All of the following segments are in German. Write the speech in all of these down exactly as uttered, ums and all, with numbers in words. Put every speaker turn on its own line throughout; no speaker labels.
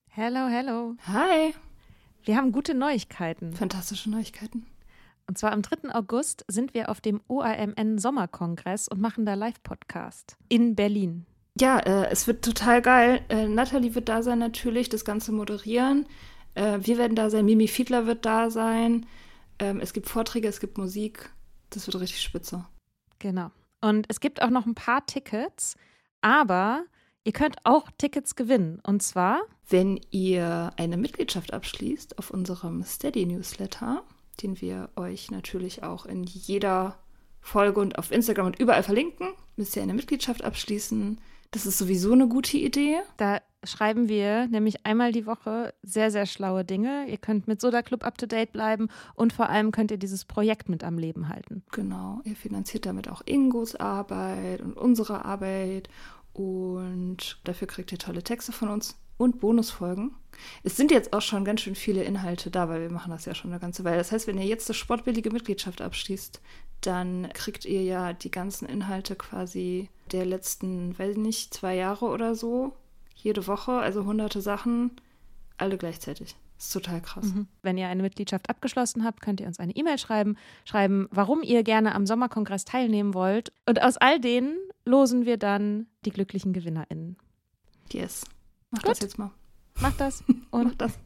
Hello, hello.
Hi.
Wir haben gute Neuigkeiten.
Fantastische Neuigkeiten.
Und zwar am dritten August sind wir auf dem O A M N-Sommerkongress und machen da Live-Podcast in Berlin.
Ja, äh, es wird total geil. Äh, Nathalie wird da sein natürlich, das Ganze moderieren. Äh, wir werden da sein, Mimi Fiedler wird da sein. Ähm, es gibt Vorträge, es gibt Musik. Das wird richtig spitze.
Genau. Und es gibt auch noch ein paar Tickets, aber ihr könnt auch Tickets gewinnen. Und zwar,
wenn ihr eine Mitgliedschaft abschließt auf unserem Steady-Newsletter, den wir euch natürlich auch in jeder Folge und auf Instagram und überall verlinken, müsst ihr eine Mitgliedschaft abschließen. Das ist sowieso eine gute Idee.
Da schreiben wir nämlich einmal die Woche sehr, sehr schlaue Dinge. Ihr könnt mit Soda Club up-to-date bleiben und vor allem könnt ihr dieses Projekt mit am Leben halten.
Genau, ihr finanziert damit auch Ingos Arbeit und unsere Arbeit und dafür kriegt ihr tolle Texte von uns und Bonusfolgen. Es sind jetzt auch schon ganz schön viele Inhalte da, weil wir machen das ja schon eine ganze Weile. Das heißt, wenn ihr jetzt eine sportbillige Mitgliedschaft abschließt, dann kriegt ihr ja die ganzen Inhalte quasi der letzten, weiß ich nicht, zwei Jahre oder so, jede Woche, also hunderte Sachen, alle gleichzeitig. Das ist total krass.
Mhm. Wenn ihr eine Mitgliedschaft abgeschlossen habt, könnt ihr uns eine E-Mail schreiben, schreiben, warum ihr gerne am Sommerkongress teilnehmen wollt. Und aus all denen losen wir dann die glücklichen GewinnerInnen.
Yes. Mach
Gut.
das jetzt mal.
Mach das. Und
Mach das.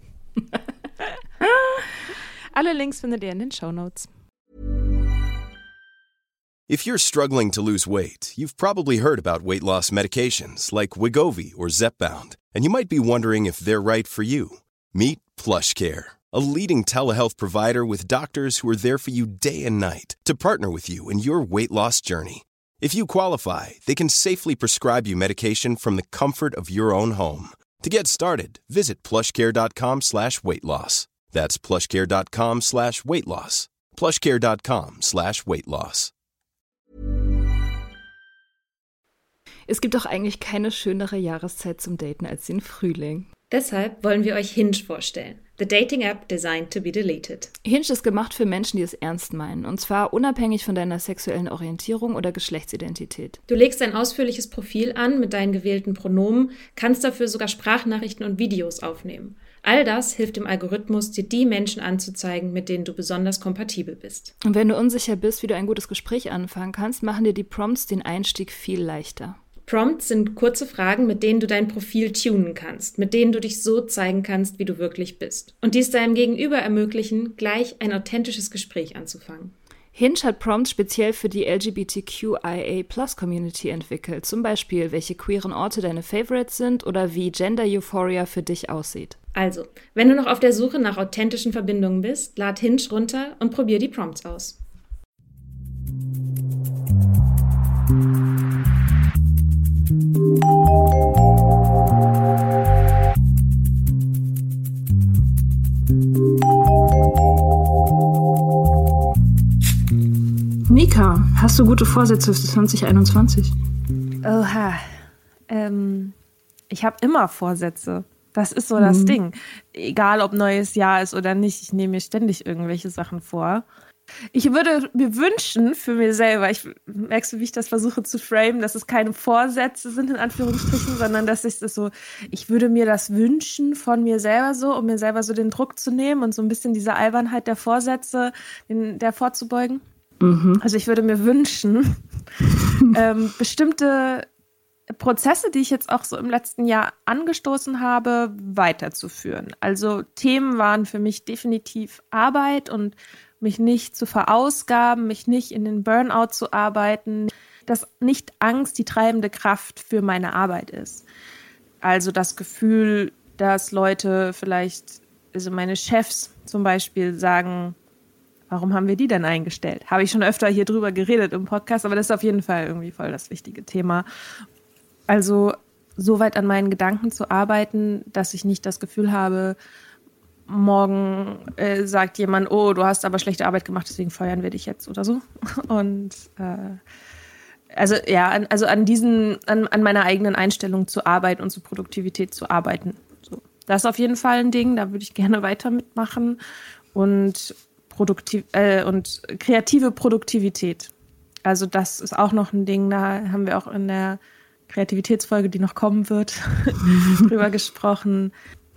alle Links findet ihr in den Shownotes.
If you're struggling to lose weight, you've probably heard about weight loss medications like Wegovy or Zepbound, and you might be wondering if they're right for you. Meet PlushCare, a leading telehealth provider with doctors who are there for you day and night to partner with you in your weight loss journey. If you qualify, they can safely prescribe you medication from the comfort of your own home. To get started, visit plushcare.com slash weight loss. That's plushcare.com slash weight loss. plushcare.com slash weight loss.
Es gibt doch eigentlich keine schönere Jahreszeit zum Daten als den Frühling.
Deshalb wollen wir euch Hinge vorstellen. The Dating App designed to be deleted.
Hinge ist gemacht für Menschen, die es ernst meinen. Und zwar unabhängig von deiner sexuellen Orientierung oder Geschlechtsidentität.
Du legst ein ausführliches Profil an mit deinen gewählten Pronomen, kannst dafür sogar Sprachnachrichten und Videos aufnehmen. All das hilft dem Algorithmus, dir die Menschen anzuzeigen, mit denen du besonders kompatibel bist.
Und wenn du unsicher bist, wie du ein gutes Gespräch anfangen kannst, machen dir die Prompts den Einstieg viel leichter.
Prompts sind kurze Fragen, mit denen du dein Profil tunen kannst, mit denen du dich so zeigen kannst, wie du wirklich bist. Und dies deinem Gegenüber ermöglichen, gleich ein authentisches Gespräch anzufangen.
Hinge hat Prompts speziell für die L G B T Q I A Plus Community entwickelt. Zum Beispiel, welche queeren Orte deine Favorites sind oder wie Gender Euphoria für dich aussieht.
Also, wenn du noch auf der Suche nach authentischen Verbindungen bist, lad Hinge runter und probier die Prompts aus.
Nika, hast du gute Vorsätze für zwanzig einundzwanzig?
Oha. Ähm, ich habe immer Vorsätze. Das ist so das mhm. Ding. Egal, ob neues Jahr ist oder nicht, ich nehme mir ständig irgendwelche Sachen vor. Ich würde mir wünschen für mir selber, ich merkst du, wie ich das versuche zu framen, dass es keine Vorsätze sind, in Anführungsstrichen, sondern dass ich das so, ich würde mir das wünschen von mir selber so, um mir selber so den Druck zu nehmen und so ein bisschen diese Albernheit der Vorsätze, den, der vorzubeugen. Mhm. Also ich würde mir wünschen, ähm, bestimmte Prozesse, die ich jetzt auch so im letzten Jahr angestoßen habe, weiterzuführen. Also Themen waren für mich definitiv Arbeit und mich nicht zu verausgaben, mich nicht in den Burnout zu arbeiten, dass nicht Angst die treibende Kraft für meine Arbeit ist. Also das Gefühl, dass Leute vielleicht, also meine Chefs zum Beispiel sagen, warum haben wir die denn eingestellt? Habe ich schon öfter hier drüber geredet im Podcast, aber das ist auf jeden Fall irgendwie voll das wichtige Thema. Also so weit an meinen Gedanken zu arbeiten, dass ich nicht das Gefühl habe, morgen äh, sagt jemand, oh, du hast aber schlechte Arbeit gemacht, deswegen feuern wir dich jetzt oder so. Und äh, also ja, an, also an diesen, an, an meiner eigenen Einstellung zur Arbeit und zur Produktivität zu arbeiten. So. Das ist auf jeden Fall ein Ding, da würde ich gerne weiter mitmachen. Und produktiv äh, und kreative Produktivität. Also das ist auch noch ein Ding, da haben wir auch in der Kreativitätsfolge, die noch kommen wird, drüber gesprochen.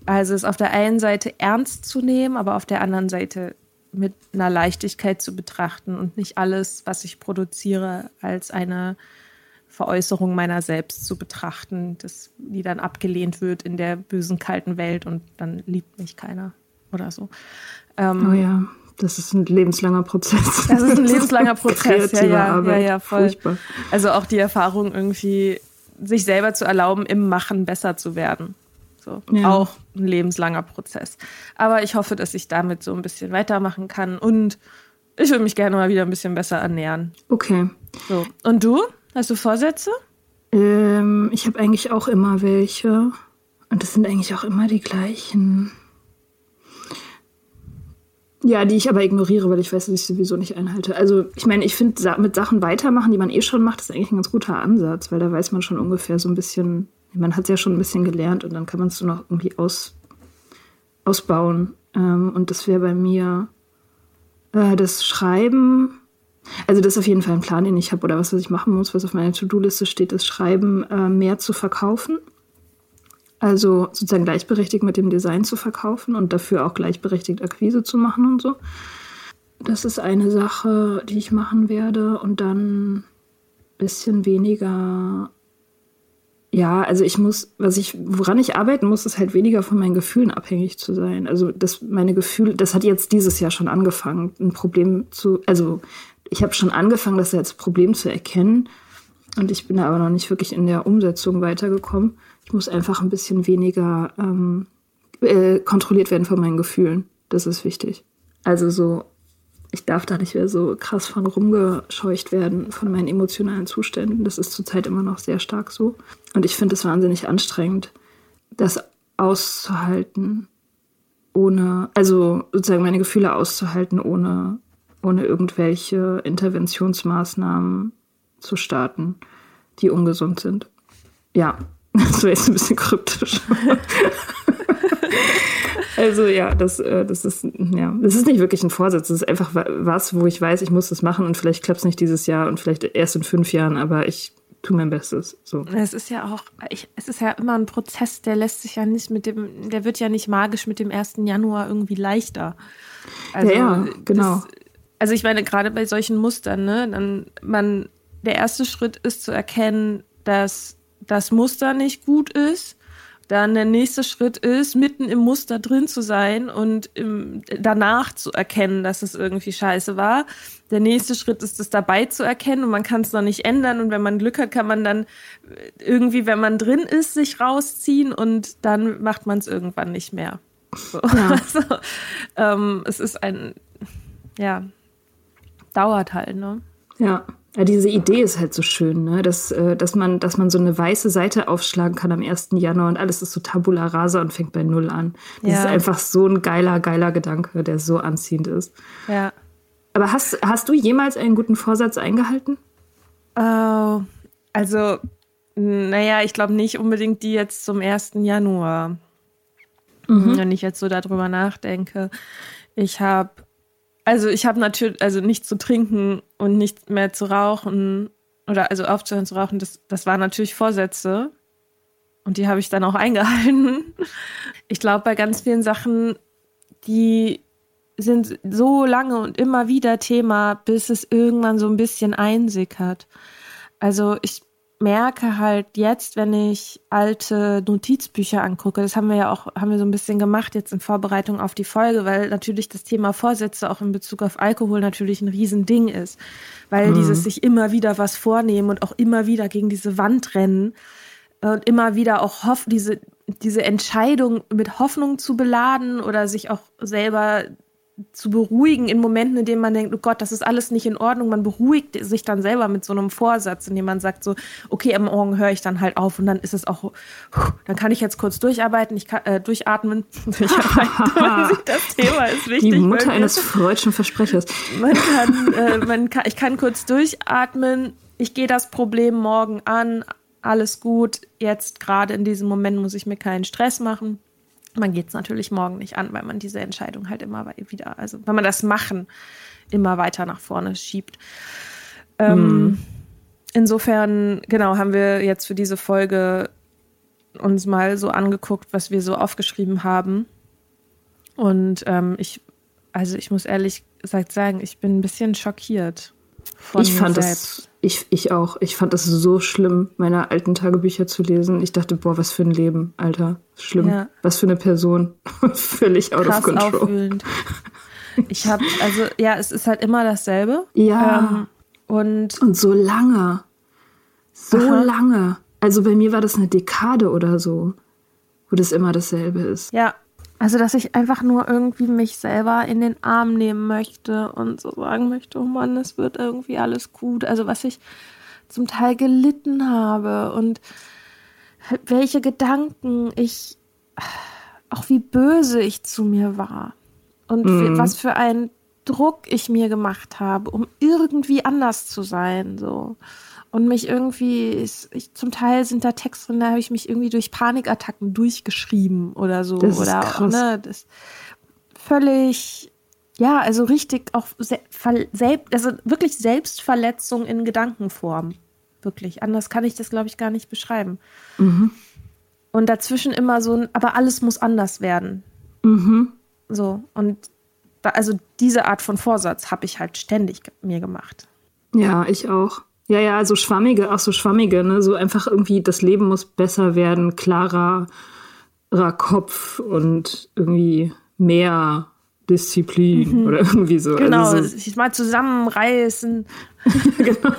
Also es auf der einen Seite ernst zu nehmen, aber auf der anderen Seite mit einer Leichtigkeit zu betrachten und nicht alles, was ich produziere, als eine Veräußerung meiner selbst zu betrachten, das, die dann abgelehnt wird in der bösen, kalten Welt und dann liebt mich keiner oder so. Ähm,
oh ja, das ist ein lebenslanger Prozess.
Das ist ein lebenslanger Prozess, ja, ja,
Arbeit.
ja, ja, voll.
Furchtbar.
Also auch die Erfahrung irgendwie, sich selber zu erlauben, im Machen besser zu werden. So, ja. Auch ein lebenslanger Prozess. Aber ich hoffe, dass ich damit so ein bisschen weitermachen kann und ich würde mich gerne mal wieder ein bisschen besser ernähren.
Okay.
So. Und du? Hast du Vorsätze?
Ähm, ich habe eigentlich auch immer welche. Und das sind eigentlich auch immer die gleichen. Ja, die ich aber ignoriere, weil ich weiß, dass ich sowieso nicht einhalte. Also ich meine, ich finde, mit Sachen weitermachen, die man eh schon macht, ist eigentlich ein ganz guter Ansatz, weil da weiß man schon ungefähr so ein bisschen, man hat es ja schon ein bisschen gelernt und dann kann man es so noch irgendwie aus, ausbauen. Ähm, und das wäre bei mir äh, das Schreiben. Also das ist auf jeden Fall ein Plan, den ich habe oder was, was ich machen muss, was auf meiner To-Do-Liste steht, ist Schreiben äh, mehr zu verkaufen. Also sozusagen gleichberechtigt mit dem Design zu verkaufen und dafür auch gleichberechtigt Akquise zu machen und so. Das ist eine Sache, die ich machen werde und dann ein bisschen weniger. Ja, also ich muss, was ich, woran ich arbeiten muss, ist halt weniger von meinen Gefühlen abhängig zu sein. Also das, meine Gefühle, das hat jetzt dieses Jahr schon angefangen, ein Problem zu, also ich habe schon angefangen, das als Problem zu erkennen und ich bin da aber noch nicht wirklich in der Umsetzung weitergekommen. Ich muss einfach ein bisschen weniger ähm, äh, kontrolliert werden von meinen Gefühlen. Das ist wichtig. Also so, ich darf da nicht mehr so krass von rumgescheucht werden, von meinen emotionalen Zuständen. Das ist zurzeit immer noch sehr stark so. Und ich finde es wahnsinnig anstrengend, das auszuhalten, ohne, also sozusagen meine Gefühle auszuhalten, ohne, ohne irgendwelche Interventionsmaßnahmen zu starten, die ungesund sind. Ja, das war jetzt ein bisschen kryptisch. Also ja, das, das ist, ja, das ist nicht wirklich ein Vorsatz. Das ist einfach was, wo ich weiß, ich muss das machen und vielleicht klappt es nicht dieses Jahr und vielleicht erst in fünf Jahren, aber ich tue mein Bestes. So.
Es ist ja auch, ich, es ist ja immer ein Prozess, der lässt sich ja nicht mit dem, der wird ja nicht magisch mit dem ersten Januar irgendwie leichter. Also,
ja, ja, genau.
Das, also ich meine, gerade bei solchen Mustern, ne, dann man, der erste Schritt ist zu erkennen, dass das Muster nicht gut ist. Dann der nächste Schritt ist, mitten im Muster drin zu sein und im, danach zu erkennen, dass es irgendwie scheiße war. Der nächste Schritt ist, es dabei zu erkennen und man kann es noch nicht ändern. Und wenn man Glück hat, kann man dann irgendwie, wenn man drin ist, sich rausziehen und dann macht man es irgendwann nicht mehr. So. Ja. Also, ähm, es ist ein, ja, dauert halt, ne?
Ja. Ja, diese Idee ist halt so schön, ne? dass, dass, man, dass man so eine weiße Seite aufschlagen kann am ersten Januar und alles ist so tabula rasa und fängt bei Null an. Das ja. ist einfach so ein geiler, geiler Gedanke, der so anziehend ist.
Ja.
Aber hast, hast du jemals einen guten Vorsatz eingehalten?
Uh, also, naja, ich glaube nicht unbedingt die jetzt zum ersten Januar. Mhm. Wenn ich jetzt so darüber nachdenke. Ich habe Also ich habe natürlich, also nicht zu trinken und nicht mehr zu rauchen oder also aufzuhören zu rauchen, das, das waren natürlich Vorsätze und die habe ich dann auch eingehalten. Ich glaube, bei ganz vielen Sachen, die sind so lange und immer wieder Thema, bis es irgendwann so ein bisschen einsickert. Also ich merke halt jetzt, wenn ich alte Notizbücher angucke, das haben wir ja auch, haben wir so ein bisschen gemacht jetzt in Vorbereitung auf die Folge, weil natürlich das Thema Vorsätze auch in Bezug auf Alkohol natürlich ein Riesending ist, weil mhm. dieses sich immer wieder was vornehmen und auch immer wieder gegen diese Wand rennen und immer wieder auch hoff, diese, diese Entscheidung mit Hoffnung zu beladen oder sich auch selber zu beruhigen in Momenten, in denen man denkt, oh Gott, das ist alles nicht in Ordnung. Man beruhigt sich dann selber mit so einem Vorsatz, indem man sagt so, okay, am Morgen höre ich dann halt auf und dann ist es auch, dann kann ich jetzt kurz durcharbeiten, ich kann äh, durchatmen. durcharbeiten. Das Thema ist wichtig.
Die Mutter eines freudschen Versprechers.
Man kann, äh, man kann, ich kann kurz durchatmen, ich gehe das Problem morgen an, alles gut, jetzt gerade in diesem Moment muss ich mir keinen Stress machen. Man geht es natürlich morgen nicht an, weil man diese Entscheidung halt immer wieder, also wenn man das Machen immer weiter nach vorne schiebt. Ähm, mm. Insofern, genau, haben wir jetzt für diese Folge uns mal so angeguckt, was wir so aufgeschrieben haben. Und ähm, ich, also ich muss ehrlich gesagt sagen, ich bin ein bisschen schockiert von
ich
mir
fand
selbst.
Das, ich, ich auch. Ich fand es so schlimm, meine alten Tagebücher zu lesen. Ich dachte, boah, was für ein Leben, Alter. Schlimm. Ja. Was für eine Person. Völlig out
Krass
of control.
Aufwühlend. Ich habe, also ja, es ist halt immer dasselbe.
Ja.
Ähm, und,
und so lange. So Aha. lange. Also bei mir war das eine Dekade oder so, wo das immer dasselbe ist.
Ja, also dass ich einfach nur irgendwie mich selber in den Arm nehmen möchte und so sagen möchte, oh Mann, es wird irgendwie alles gut. Also was ich zum Teil gelitten habe und welche Gedanken ich, auch wie böse ich zu mir war und mhm. was für einen Druck ich mir gemacht habe, um irgendwie anders zu sein, so. Und mich irgendwie, ich, zum Teil sind da Texte drin, da habe ich mich irgendwie durch Panikattacken durchgeschrieben oder so.
Das ist
oder
krass.
Ne, das völlig, ja, also richtig auch se- selbst, also wirklich Selbstverletzung in Gedankenform. Wirklich. Anders kann ich das, glaube ich, gar nicht beschreiben.
Mhm.
Und dazwischen immer so ein, aber alles muss anders werden.
Mhm.
So. Und da, also diese Art von Vorsatz habe ich halt ständig mir gemacht.
Ja, ich auch. Ja, ja, so schwammige, auch so schwammige, ne? So einfach irgendwie, das Leben muss besser werden, klarer Kopf und irgendwie mehr Disziplin mhm. oder irgendwie so.
Genau,
also so.
sich mal zusammenreißen.
Genau.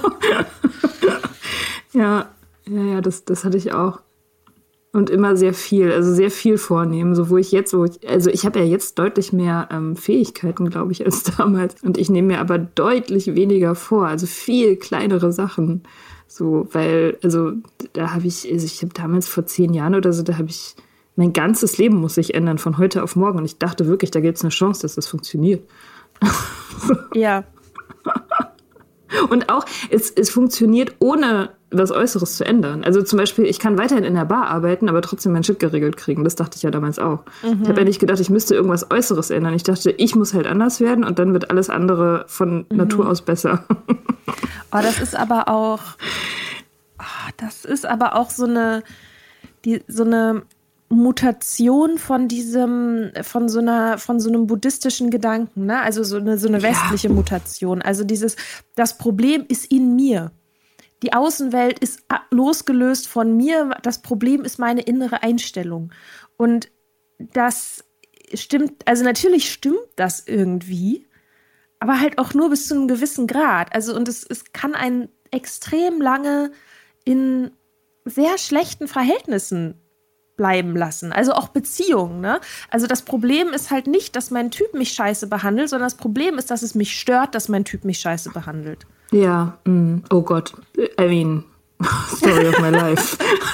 ja, ja, ja, das, das hatte ich auch. Und immer sehr viel, also sehr viel vornehmen, so wo ich jetzt, wo ich, also ich habe ja jetzt deutlich mehr ähm, Fähigkeiten, glaube ich, als damals. Und ich nehme mir aber deutlich weniger vor, also viel kleinere Sachen. So, weil, also da habe ich, also ich habe damals vor zehn Jahren oder so, da habe ich, mein ganzes Leben muss sich ändern von heute auf morgen. Und ich dachte wirklich, da gibt es eine Chance, dass das funktioniert.
Ja.
Und auch, es, es funktioniert ohne was Äußeres zu ändern. Also zum Beispiel, ich kann weiterhin in der Bar arbeiten, aber trotzdem mein Shit geregelt kriegen. Das dachte ich ja damals auch. Mhm. Ich habe ja nicht gedacht, ich müsste irgendwas Äußeres ändern. Ich dachte, ich muss halt anders werden und dann wird alles andere von mhm. Natur aus besser.
Oh, das ist aber auch, oh, das ist aber auch so eine, die, so eine Mutation von diesem, von so einer, von so einem buddhistischen Gedanken, ne? Also so eine, so eine westliche ja. Mutation. Also dieses, das Problem ist in mir. Die Außenwelt ist losgelöst von mir. Das Problem ist meine innere Einstellung. Und das stimmt, also natürlich stimmt das irgendwie, aber halt auch nur bis zu einem gewissen Grad. Also und es, es kann einen extrem lange in sehr schlechten Verhältnissen bleiben lassen. Also auch Beziehungen, ne? Also das Problem ist halt nicht, dass mein Typ mich scheiße behandelt, sondern das Problem ist, dass es mich stört, dass mein Typ mich scheiße behandelt.
Ja, mm, oh Gott. I mean, story of my life.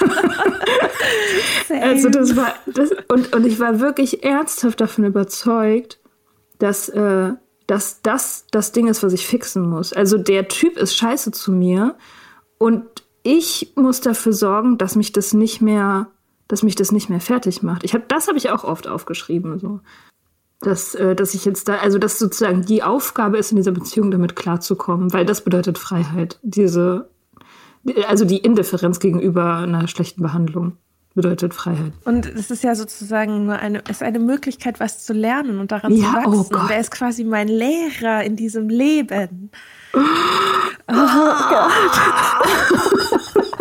Also das war, das, und, und ich war wirklich ernsthaft davon überzeugt, dass, äh, dass das das Ding ist, was ich fixen muss. Also der Typ ist scheiße zu mir und ich muss dafür sorgen, dass mich das nicht mehr, dass mich das nicht mehr fertig macht. Ich hab, das habe ich auch oft aufgeschrieben, so. Dass, äh, dass ich jetzt da, also dass sozusagen die Aufgabe ist, in dieser Beziehung damit klarzukommen, weil das bedeutet Freiheit. Diese, also die Indifferenz gegenüber einer schlechten Behandlung bedeutet Freiheit.
Und es ist ja sozusagen nur eine, es ist eine Möglichkeit, was zu lernen und daran
ja,
zu wachsen.
Oh Gott.
Und er ist quasi mein Lehrer in diesem Leben. Oh,
oh Gott.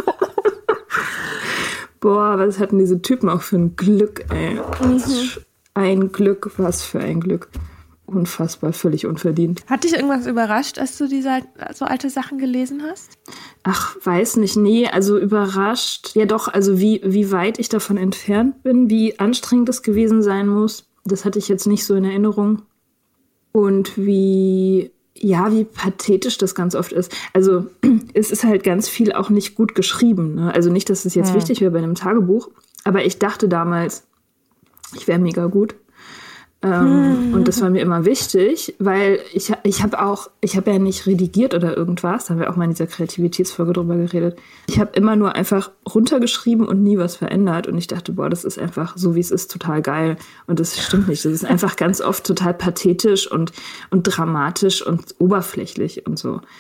Boah, was hatten diese Typen auch für ein Glück, ey. Mhm. Ein Glück, was für ein Glück. Unfassbar, völlig unverdient.
Hat dich irgendwas überrascht, als du diese so alte Sachen gelesen hast?
Ach, weiß nicht, nee, also überrascht. Ja doch, also wie, wie weit ich davon entfernt bin, wie anstrengend es gewesen sein muss, das hatte ich jetzt nicht so in Erinnerung. Und wie, ja, wie pathetisch das ganz oft ist. Also es ist halt ganz viel auch nicht gut geschrieben, ne? Also nicht, dass es jetzt hm. wichtig wäre bei einem Tagebuch, aber ich dachte damals, ich wäre mega gut. Ähm, hm. Und das war mir immer wichtig, weil ich, ich habe auch, ich habe ja nicht redigiert oder irgendwas, da haben wir auch mal in dieser Kreativitätsfolge drüber geredet. Ich habe immer nur einfach runtergeschrieben und nie was verändert. Und ich dachte, boah, das ist einfach so, wie es ist, total geil. Und das stimmt nicht. Das ist einfach ganz oft total pathetisch und, und dramatisch und oberflächlich und so.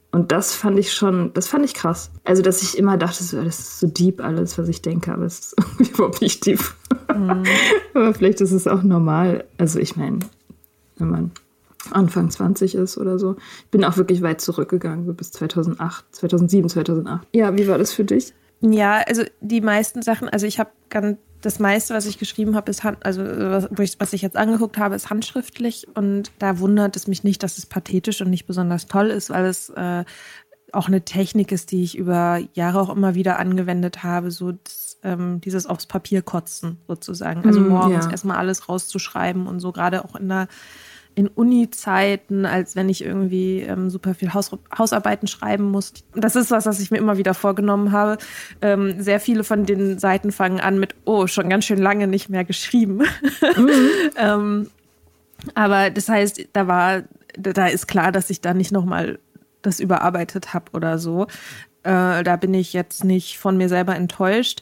Und das fand ich schon, das fand ich krass. Also, dass ich immer dachte, so, das ist so deep alles, was ich denke, aber es ist irgendwie überhaupt nicht deep. Mhm. Aber vielleicht ist es auch normal. Also, ich meine, wenn man Anfang zwanzig ist oder so. Ich bin auch wirklich weit zurückgegangen, so bis zweitausendacht, zweitausendsieben, zweitausendacht. Ja, wie war das für dich?
Ja, also die meisten Sachen, also ich habe ganz, das meiste, was ich geschrieben habe, ist Hand, also was, was ich jetzt angeguckt habe, ist handschriftlich und da wundert es mich nicht, dass es pathetisch und nicht besonders toll ist, weil es äh, auch eine Technik ist, die ich über Jahre auch immer wieder angewendet habe, so das, ähm, dieses aufs Papier kotzen sozusagen. Also
mm,
morgens
ja.
erstmal alles rauszuschreiben und so, gerade auch in der in Uni-Zeiten, als wenn ich irgendwie ähm, super viel Haus, Hausarbeiten schreiben muss. Das ist was, was ich mir immer wieder vorgenommen habe. Ähm, sehr viele von den Seiten fangen an mit, oh, schon ganz schön lange nicht mehr geschrieben. Mhm. ähm, aber das heißt, da war, da ist klar, dass ich da nicht nochmal das überarbeitet habe oder so. Äh, da bin ich jetzt nicht von mir selber enttäuscht.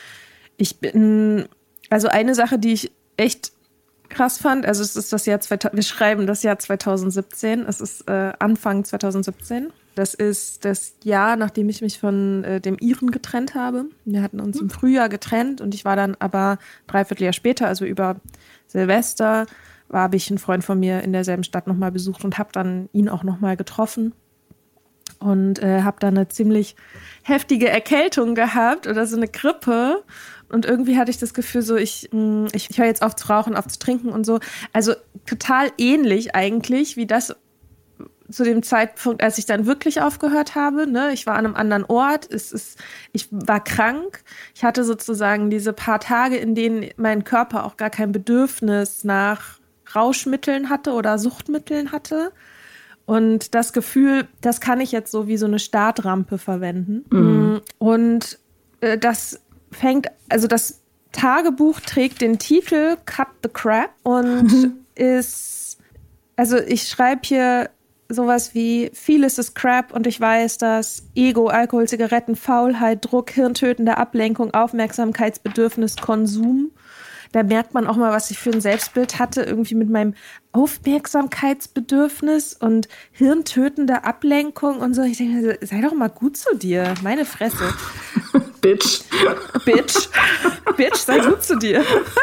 Ich bin, also eine Sache, die ich echt krass fand, also es ist das Jahr, wir schreiben das Jahr zweitausendsiebzehn, es ist äh, Anfang zweitausendsiebzehn. Das ist das Jahr, nachdem ich mich von äh, dem Iren getrennt habe. Wir hatten uns im Frühjahr getrennt und ich war dann aber dreiviertel Jahr später, also über Silvester, war, habe ich einen Freund von mir in derselben Stadt nochmal besucht und habe dann ihn auch nochmal getroffen. Und äh, habe dann eine ziemlich heftige Erkältung gehabt oder so eine Grippe. Und irgendwie hatte ich das Gefühl, so ich, ich, ich höre jetzt auf zu rauchen, auf zu trinken und so. Also total ähnlich eigentlich wie das zu dem Zeitpunkt, als ich dann wirklich aufgehört habe. Ne? Ich war an einem anderen Ort. Es ist, ich war krank. Ich hatte sozusagen diese paar Tage, in denen mein Körper auch gar kein Bedürfnis nach Rauschmitteln hatte oder Suchtmitteln hatte. Und das Gefühl, das kann ich jetzt so wie so eine Startrampe verwenden. Mhm. Und äh, das fängt, also das Tagebuch trägt den Titel Cut the Crap und mhm. ist, also ich schreibe hier sowas wie, vieles ist Crap und ich weiß, dass Ego, Alkohol, Zigaretten, Faulheit, Druck, hirntötende Ablenkung, Aufmerksamkeitsbedürfnis, Konsum. Da merkt man auch mal, was ich für ein Selbstbild hatte, irgendwie mit meinem Aufmerksamkeitsbedürfnis und hirntötende Ablenkung und so. Ich denke, sei doch mal gut zu dir, meine Fresse.
Bitch.
Bitch. Bitch, sei gut zu dir.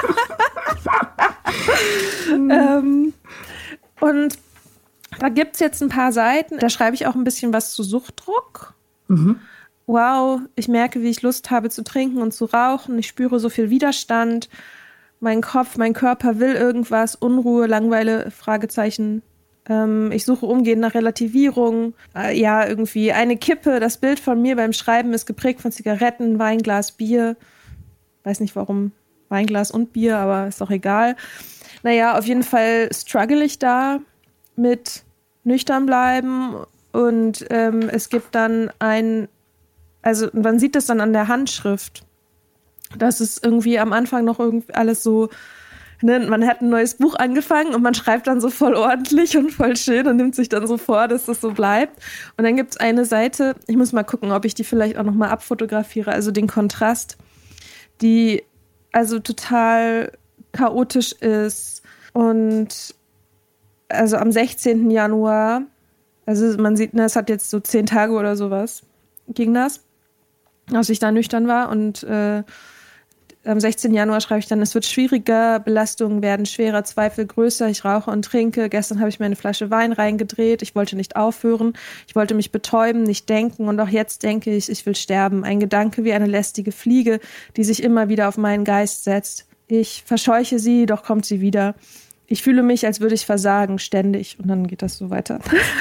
ähm, und da gibt es jetzt ein paar Seiten, da schreibe ich auch ein bisschen was zu Suchtdruck. Mhm. Wow, ich merke, wie ich Lust habe zu trinken und zu rauchen. Ich spüre so viel Widerstand. Mein Kopf, mein Körper will irgendwas, Unruhe, Langeweile, Fragezeichen. Ähm, ich suche umgehend nach Relativierung. Äh, ja, irgendwie eine Kippe. Das Bild von mir beim Schreiben ist geprägt von Zigaretten, Weinglas, Bier. Weiß nicht warum Weinglas und Bier, aber ist doch egal. Naja, auf jeden Fall struggle ich da mit nüchtern bleiben. Und ähm, es gibt dann ein, also man sieht das dann an der Handschrift. Das ist irgendwie am Anfang noch irgendwie alles so, ne, man hat ein neues Buch angefangen und man schreibt dann so voll ordentlich und voll schön und nimmt sich dann so vor, dass das so bleibt. Und dann gibt es eine Seite, ich muss mal gucken, ob ich die vielleicht auch nochmal abfotografiere, also den Kontrast, die also total chaotisch ist. Und also am sechzehnten Januar, also man sieht, ne, es hat jetzt so zehn Tage oder sowas, ging das, als ich da nüchtern war und äh, am sechzehnten Januar schreibe ich dann, es wird schwieriger, Belastungen werden schwerer, Zweifel größer, ich rauche und trinke. Gestern habe ich mir eine Flasche Wein reingedreht, ich wollte nicht aufhören, ich wollte mich betäuben, nicht denken und auch jetzt denke ich, ich will sterben. Ein Gedanke wie eine lästige Fliege, die sich immer wieder auf meinen Geist setzt. Ich verscheuche sie, doch kommt sie wieder. Ich fühle mich, als würde ich versagen, ständig. Und dann geht das so weiter.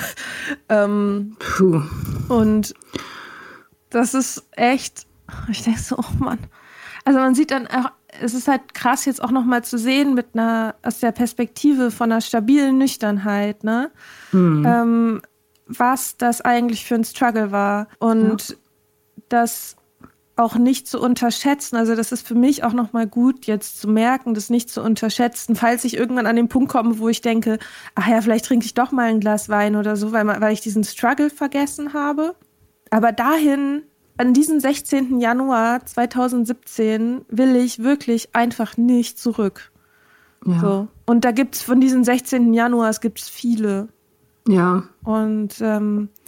ähm,
Puh.
Und das ist echt, ich denke so, oh Mann. Also man sieht dann, auch, es ist halt krass jetzt auch nochmal zu sehen mit einer, aus der Perspektive von einer stabilen Nüchternheit, ne? Mhm. Ähm, was das eigentlich für ein Struggle war und ja. das auch nicht zu unterschätzen. Also das ist für mich auch nochmal gut jetzt zu merken, das nicht zu unterschätzen, falls ich irgendwann an den Punkt komme, wo ich denke, ach ja, vielleicht trinke ich doch mal ein Glas Wein oder so, weil, weil ich diesen Struggle vergessen habe. Aber dahin, an diesen sechzehnten Januar zweitausendsiebzehn will ich wirklich einfach nicht zurück. Ja. So. Und da gibt's von diesen sechzehnten Januars gibt's viele.
Ja.
Und ähm,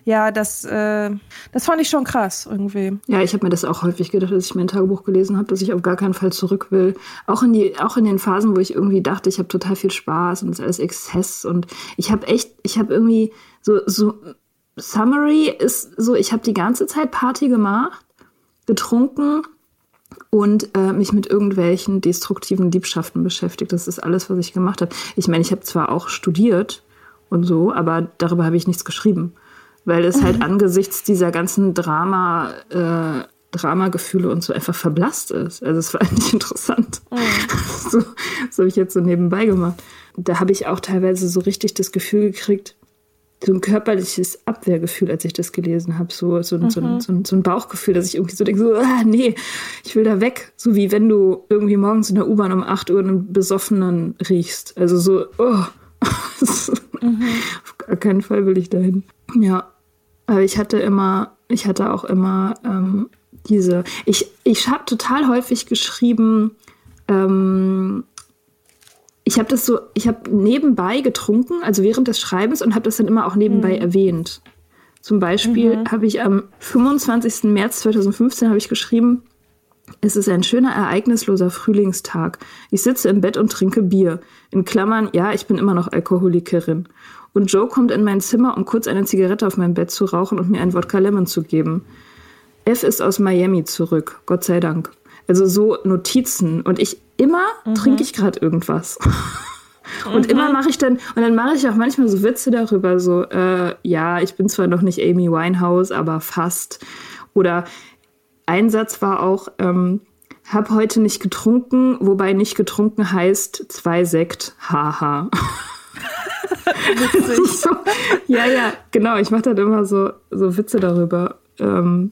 Ja, das, äh, das fand ich schon krass irgendwie.
Ja, ich habe mir das auch häufig gedacht, als ich mein Tagebuch gelesen habe, dass ich auf gar keinen Fall zurück will. Auch in die, auch in den Phasen, wo ich irgendwie dachte, ich habe total viel Spaß und es ist alles Exzess. Und ich habe echt, ich habe irgendwie so, so Summary ist so, ich habe die ganze Zeit Party gemacht, getrunken und äh, mich mit irgendwelchen destruktiven Liebschaften beschäftigt. Das ist alles, was ich gemacht habe. Ich meine, ich habe zwar auch studiert und so, aber darüber habe ich nichts geschrieben. Weil es halt angesichts dieser ganzen Drama, äh, Dramagefühle und so einfach verblasst ist. Also es war eigentlich interessant. Mhm. So, das habe ich jetzt so nebenbei gemacht. Da habe ich auch teilweise so richtig das Gefühl gekriegt, so ein körperliches Abwehrgefühl, als ich das gelesen habe. So, so, mhm. so, ein, so, ein, so ein Bauchgefühl, dass ich irgendwie so denke, so, ah, nee, ich will da weg. So wie wenn du irgendwie morgens in der U-Bahn um acht Uhr einen Besoffenen riechst. Also so, oh. mhm. Auf gar keinen Fall will ich dahin. Ja. Aber ich hatte immer, ich hatte auch immer ähm, diese, ich, ich habe total häufig geschrieben, ähm, ich habe das so, ich habe nebenbei getrunken, also während des Schreibens und habe das dann immer auch nebenbei mhm. erwähnt. Zum Beispiel mhm. habe ich am fünfundzwanzigsten März zweitausendfünfzehn habe ich geschrieben, es ist ein schöner, ereignisloser Frühlingstag. Ich sitze im Bett und trinke Bier. In Klammern, ja, ich bin immer noch Alkoholikerin. Und Joe kommt in mein Zimmer, um kurz eine Zigarette auf meinem Bett zu rauchen und mir ein Wodka Lemon zu geben. F ist aus Miami zurück, Gott sei Dank. Also so Notizen. Und ich, immer mhm. trinke ich gerade irgendwas. Und mhm. immer mache ich dann, und dann mache ich auch manchmal so Witze darüber, so, äh, ja, ich bin zwar noch nicht Amy Winehouse, aber fast. Oder ein Satz war auch, ähm, hab heute nicht getrunken, wobei nicht getrunken heißt zwei Sekt, haha. Witzig. So, ja, ja, genau. Ich mache dann immer so, so Witze darüber. Ähm,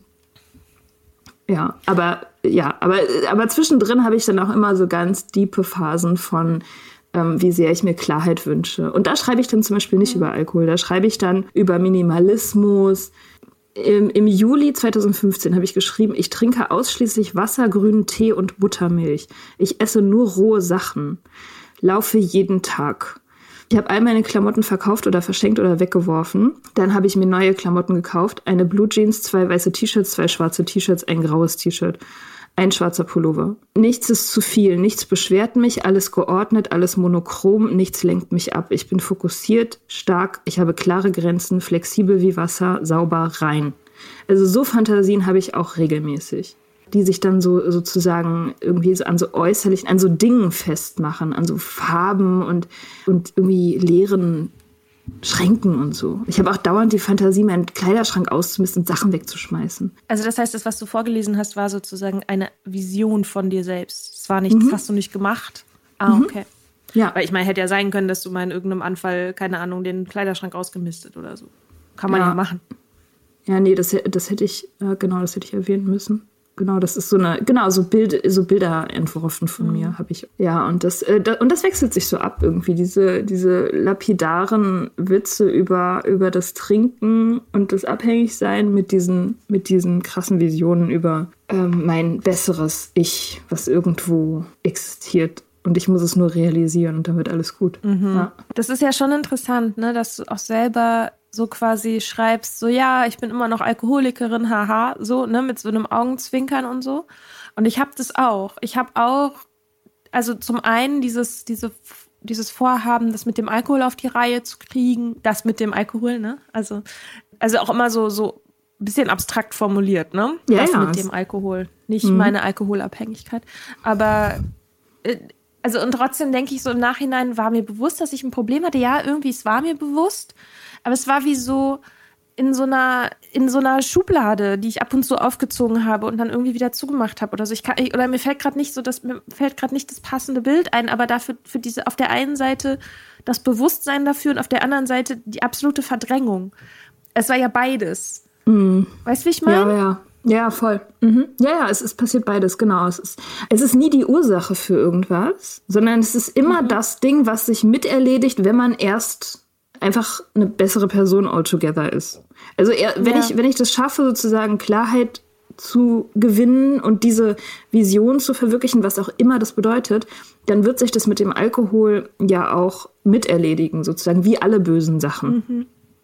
ja, aber ja, aber, aber zwischendrin habe ich dann auch immer so ganz tiefe Phasen von, ähm, wie sehr ich mir Klarheit wünsche. Und da schreibe ich dann zum Beispiel nicht mhm. über Alkohol. Da schreibe ich dann über Minimalismus. Im, im Juli zweitausendfünfzehn habe ich geschrieben, ich trinke ausschließlich Wasser, grünen Tee und Buttermilch. Ich esse nur rohe Sachen. Laufe jeden Tag. Ich habe all meine Klamotten verkauft oder verschenkt oder weggeworfen. Dann habe ich mir neue Klamotten gekauft. Eine Blue Jeans, zwei weiße T-Shirts, zwei schwarze T-Shirts, ein graues T-Shirt, ein schwarzer Pullover. Nichts ist zu viel, nichts beschwert mich, alles geordnet, alles monochrom, nichts lenkt mich ab. Ich bin fokussiert, stark, ich habe klare Grenzen, flexibel wie Wasser, sauber, rein. Also so Fantasien habe ich auch regelmäßig, die sich dann so sozusagen irgendwie so an so äußerlichen, an so Dingen festmachen, an so Farben und, und irgendwie leeren Schränken und so. Ich habe auch dauernd die Fantasie, meinen Kleiderschrank auszumisten und Sachen wegzuschmeißen.
Also das heißt, das, was du vorgelesen hast, war sozusagen eine Vision von dir selbst. Es war nicht, mhm. das hast du nicht gemacht. Ah,
mhm.
okay.
Ja.
Weil ich meine, hätte ja sein können, dass du mal in irgendeinem Anfall, keine Ahnung, den Kleiderschrank ausgemistet oder so. Kann man ja, ja machen.
Ja, nee, das, das hätte ich, genau, das hätte ich erwähnen müssen. Genau, das ist so eine, genau, so, Bild, so Bilder entworfen von mhm. mir, habe ich. Ja, und das, äh, da, und das wechselt sich so ab irgendwie, diese, diese lapidaren Witze über, über das Trinken und das Abhängigsein mit diesen, mit diesen krassen Visionen über ähm, mein besseres Ich, was irgendwo existiert. Und ich muss es nur realisieren und dann wird alles gut.
Mhm.
Ja.
Das ist ja schon interessant, ne, dass du auch selber so quasi schreibst, so ja, ich bin immer noch Alkoholikerin, haha, so, ne, mit so einem Augenzwinkern und so. Und ich habe das auch. Ich habe auch, also zum einen dieses, diese, dieses Vorhaben, das mit dem Alkohol auf die Reihe zu kriegen, das mit dem Alkohol, ne, also, also auch immer so, so ein bisschen abstrakt formuliert, ne,
ja,
das
ja.
mit dem Alkohol, nicht
mhm.
meine Alkoholabhängigkeit, aber äh, also und trotzdem denke ich so im Nachhinein, war mir bewusst, dass ich ein Problem hatte. Ja, irgendwie, es war mir bewusst. Aber es war wie so in so einer, in so einer Schublade, die ich ab und zu aufgezogen habe und dann irgendwie wieder zugemacht habe oder so. Ich kann, oder mir fällt gerade nicht so, das, mir fällt gerade nicht das passende Bild ein, aber dafür, für diese, auf der einen Seite das Bewusstsein dafür und auf der anderen Seite die absolute Verdrängung. Es war ja beides.
Mhm.
Weißt du, wie ich meine?
Ja, ja. Ja, voll. Mhm. Ja, ja, es, es passiert beides, genau. Es ist, es ist nie die Ursache für irgendwas, sondern es ist immer mhm. das Ding, was sich miterledigt, wenn man erst einfach eine bessere Person altogether ist. Also eher, wenn, ja. ich, wenn ich das schaffe, sozusagen Klarheit zu gewinnen und diese Vision zu verwirklichen, was auch immer das bedeutet, dann wird sich das mit dem Alkohol ja auch miterledigen, sozusagen wie alle bösen Sachen.
Mhm.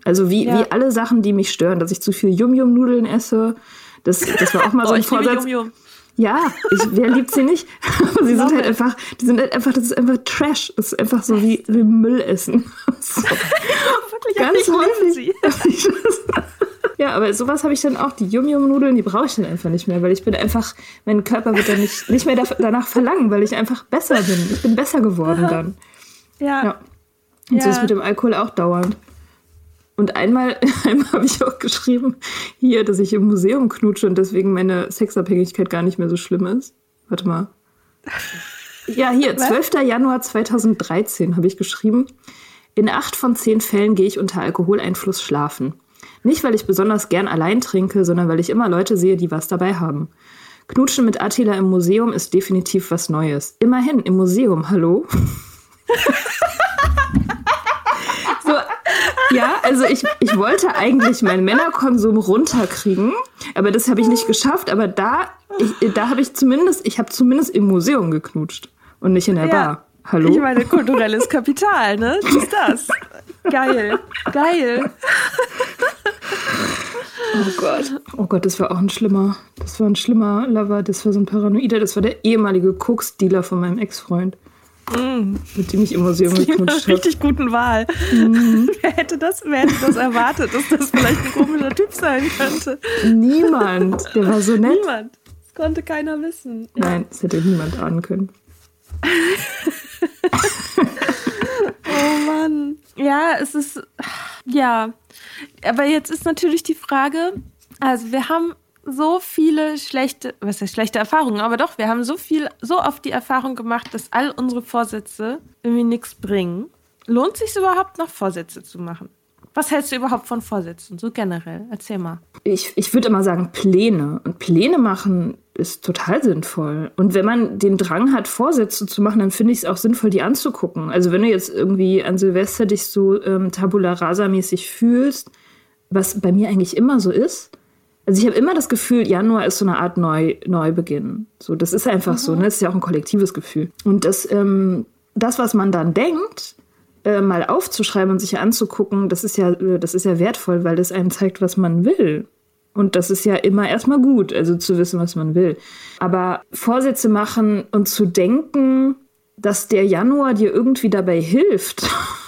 Also wie,
Ja.
wie alle Sachen, die mich stören, dass ich zu viel Yum-Yum-Nudeln esse. Das, das war auch mal so ein
ich liebe
Vorsatz.
Yum-Yum.
Ja, ich, wer liebt sie nicht? sie sind
Love
halt
it.
einfach, die sind halt einfach, das ist einfach Trash. Das ist einfach so wie, wie Müll essen. So.
Wirklich,
Ganz
ich liebe
häufig.
sie.
Ja, aber sowas habe ich dann auch. Die Yum-Yum-Nudeln, die brauche ich dann einfach nicht mehr, weil ich bin einfach, mein Körper wird dann nicht, nicht mehr da, danach verlangen, weil ich einfach besser bin. Ich bin besser geworden dann.
Ja.
Ja. Und so
Ja.
ist mit dem Alkohol auch dauernd. Und einmal, einmal habe ich auch geschrieben, hier, dass ich im Museum knutsche und deswegen meine Sexabhängigkeit gar nicht mehr so schlimm ist. Warte mal. Ja, hier,
Was?
zwölfter Januar zweitausenddreizehn habe ich geschrieben. In acht von zehn Fällen gehe ich unter Alkoholeinfluss schlafen. Nicht, weil ich besonders gern allein trinke, sondern weil ich immer Leute sehe, die was dabei haben. Knutschen mit Attila im Museum ist definitiv was Neues. Immerhin, im Museum, hallo? So, ja, also ich, ich wollte eigentlich meinen Männerkonsum runterkriegen, aber das habe ich nicht geschafft. Aber da, ich, da habe ich zumindest, ich habe zumindest im Museum geknutscht und nicht in der
Ja.
Bar. Hallo?
Ich meine, kulturelles Kapital, ne? Das ist das. Geil. Geil.
Oh Gott. Oh Gott, das war auch ein schlimmer, das war ein schlimmer Lover, das war so ein Paranoider, das war der ehemalige Koks-Dealer von meinem Ex-Freund,
Mm.
mit dem ich im Museum
In einer
geknutscht habe.
richtig guten Wahl. Mhm. Wer hätte das, wer hätte das erwartet, dass das vielleicht ein komischer Typ sein könnte?
Niemand, der war so nett.
Niemand. Das konnte keiner wissen.
Nein, das hätte niemand ahnen können.
Oh Mann. Ja, es ist, ja. Aber jetzt ist natürlich die Frage, also wir haben so viele schlechte, was heißt schlechte Erfahrungen, aber doch, wir haben so viel, so oft die Erfahrung gemacht, dass all unsere Vorsätze irgendwie nichts bringen. Lohnt es sich überhaupt noch, Vorsätze zu machen? Was hältst du überhaupt von Vorsätzen, so generell? Erzähl mal.
Ich, ich würde immer sagen Pläne. Und Pläne machen ist total sinnvoll. Und wenn man den Drang hat, Vorsätze zu machen, dann finde ich es auch sinnvoll, die anzugucken. Also wenn du jetzt irgendwie an Silvester dich so ähm, Tabula Rasa-mäßig fühlst, was bei mir eigentlich immer so ist. Also ich habe immer das Gefühl, Januar ist so eine Art Neu, Neubeginn. So, das ist einfach mhm. so, ne? Das ist ja auch ein kollektives Gefühl. Und das, ähm, das, was man dann denkt, äh, mal aufzuschreiben und sich anzugucken, das ist ja, das ist ja wertvoll, weil das einem zeigt, was man will. Und das ist ja immer erstmal gut, also zu wissen, was man will. Aber Vorsätze machen und zu denken, dass der Januar dir irgendwie dabei hilft,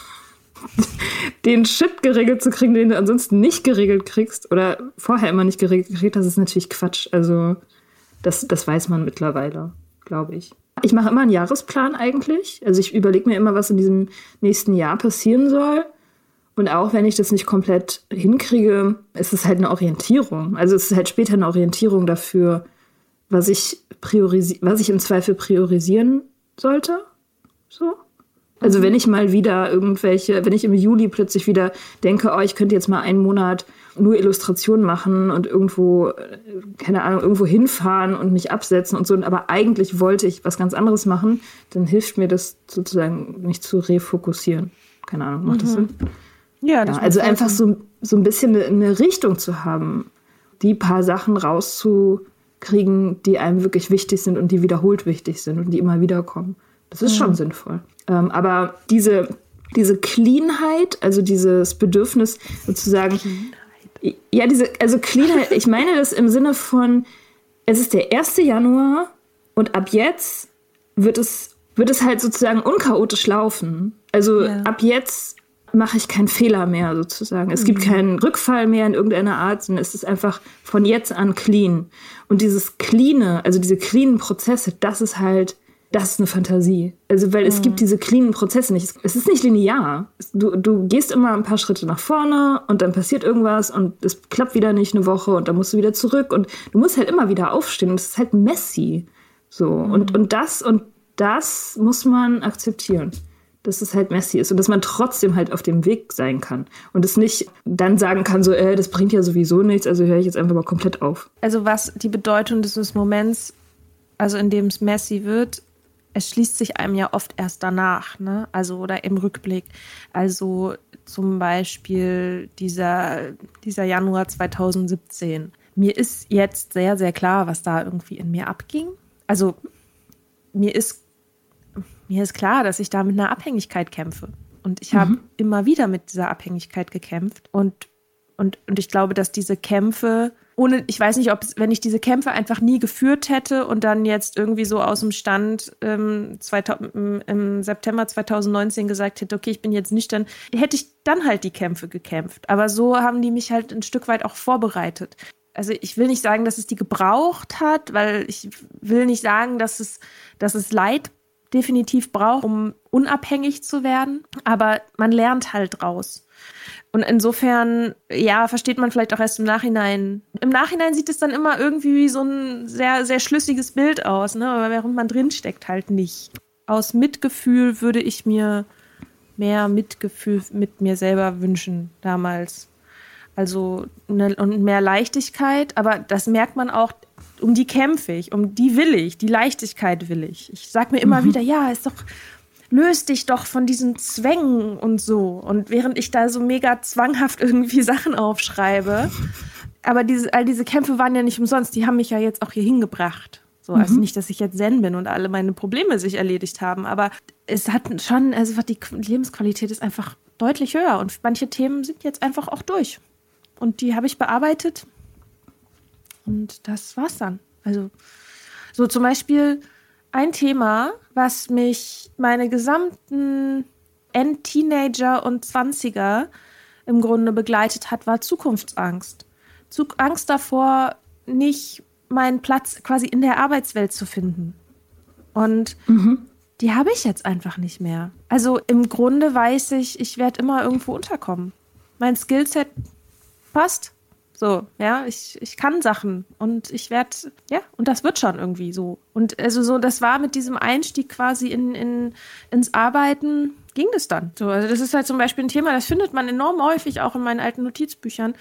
den Shit geregelt zu kriegen, den du ansonsten nicht geregelt kriegst oder vorher immer nicht geregelt kriegst, das ist natürlich Quatsch. Also das, das weiß man mittlerweile, glaube ich. Ich mache immer einen Jahresplan eigentlich. Also ich überlege mir immer, was in diesem nächsten Jahr passieren soll. Und auch wenn ich das nicht komplett hinkriege, ist es halt eine Orientierung. Also es ist halt später eine Orientierung dafür, was ich priorisi- was ich im Zweifel priorisieren sollte. So. Also wenn ich mal wieder irgendwelche, wenn ich im Juli plötzlich wieder denke, oh, ich könnte jetzt mal einen Monat nur Illustrationen machen und irgendwo, keine Ahnung, irgendwo hinfahren und mich absetzen und so, aber eigentlich wollte ich was ganz anderes machen, dann hilft mir das sozusagen, mich zu refokussieren. Keine Ahnung, macht das Sinn?
Ja, das
Ja, also
macht
einfach
Sinn.
so, so ein bisschen eine, eine Richtung zu haben, die paar Sachen rauszukriegen, die einem wirklich wichtig sind und die wiederholt wichtig sind und die immer wieder kommen. Das ist mhm. schon sinnvoll. Ähm, aber diese, diese Cleanheit, also dieses Bedürfnis sozusagen, Cleanheit. ja, diese, also Cleanheit, ich meine das im Sinne von, es ist der erste Januar und ab jetzt wird es, wird es halt sozusagen unchaotisch laufen. Also ja. ab jetzt mache ich keinen Fehler mehr sozusagen. Es mhm. gibt keinen Rückfall mehr in irgendeiner Art, sondern es ist einfach von jetzt an clean. Und dieses Cleane, also diese cleanen Prozesse, das ist halt, das ist eine Fantasie. Also, weil mhm. es gibt diese cleanen Prozesse nicht. Es ist nicht linear. Du, du gehst immer ein paar Schritte nach vorne und dann passiert irgendwas und es klappt wieder nicht eine Woche und dann musst du wieder zurück und du musst halt immer wieder aufstehen und es ist halt messy. So. Mhm. Und, und das und das muss man akzeptieren. Dass es halt messy ist und dass man trotzdem halt auf dem Weg sein kann und es nicht dann sagen kann, so, äh, das bringt ja sowieso nichts, also höre ich jetzt einfach mal komplett auf.
Also was die Bedeutung dieses Moments, also in dem es messy wird, es schließt sich einem ja oft erst danach, ne? Also oder im Rückblick. Also zum Beispiel dieser, dieser Januar zweitausendsiebzehn. Mir ist jetzt sehr, sehr klar, was da irgendwie in mir abging. Also mir ist Mir ist klar, dass ich da mit einer Abhängigkeit kämpfe. Und Und ich habe
Mhm.
immer wieder mit dieser Abhängigkeit gekämpft. Und, und, und ich glaube, dass diese Kämpfe, ohne, ich weiß nicht, ob es, wenn ich diese Kämpfe einfach nie geführt hätte und dann jetzt irgendwie so aus dem Stand ähm, zweitausend, im, im September zweitausendneunzehn gesagt hätte, okay, ich bin jetzt nüchtern, hätte ich dann halt die Kämpfe gekämpft. Aber so haben die mich halt ein Stück weit auch vorbereitet. Also ich will nicht sagen, dass es die gebraucht hat, weil ich will nicht sagen, dass es, dass es Leid definitiv braucht, um unabhängig zu werden. Aber man lernt halt draus. Und insofern, ja, versteht man vielleicht auch erst im Nachhinein. Im Nachhinein sieht es dann immer irgendwie wie so ein sehr, sehr schlüssiges Bild aus, ne? Aber während man drinsteckt, halt nicht. Aus Mitgefühl würde ich mir mehr Mitgefühl mit mir selber wünschen damals. Also ne, und mehr Leichtigkeit, aber das merkt man auch, um die kämpfe ich, um die will ich, die Leichtigkeit will ich. Ich sag mir immer mhm. wieder, ja, ist doch, löst dich doch von diesen Zwängen und so. Und während ich da so mega zwanghaft irgendwie Sachen aufschreibe, aber diese, all diese Kämpfe waren ja nicht umsonst, die haben mich ja jetzt auch hier hingebracht. So, also mhm. nicht, dass ich jetzt Zen bin und alle meine Probleme sich erledigt haben, aber es hat schon, also die Lebensqualität ist einfach deutlich höher und manche Themen sind jetzt einfach auch durch. Und die habe ich bearbeitet. Und das war's dann. Also so zum Beispiel ein Thema, was mich meine gesamten End-Teenager und Zwanziger im Grunde begleitet hat, war Zukunftsangst. Zug- Angst davor, nicht meinen Platz quasi in der Arbeitswelt zu finden. Und mhm. die habe ich jetzt einfach nicht mehr. Also im Grunde weiß ich, ich werde immer irgendwo unterkommen. Mein Skillset passt. So, ja, ich, ich kann Sachen und ich werde, ja, und das wird schon irgendwie so. Und also so, das war mit diesem Einstieg quasi in, in, ins Arbeiten, ging das dann. So, also das ist halt zum Beispiel ein Thema, das findet man enorm häufig auch in meinen alten Notizbüchern.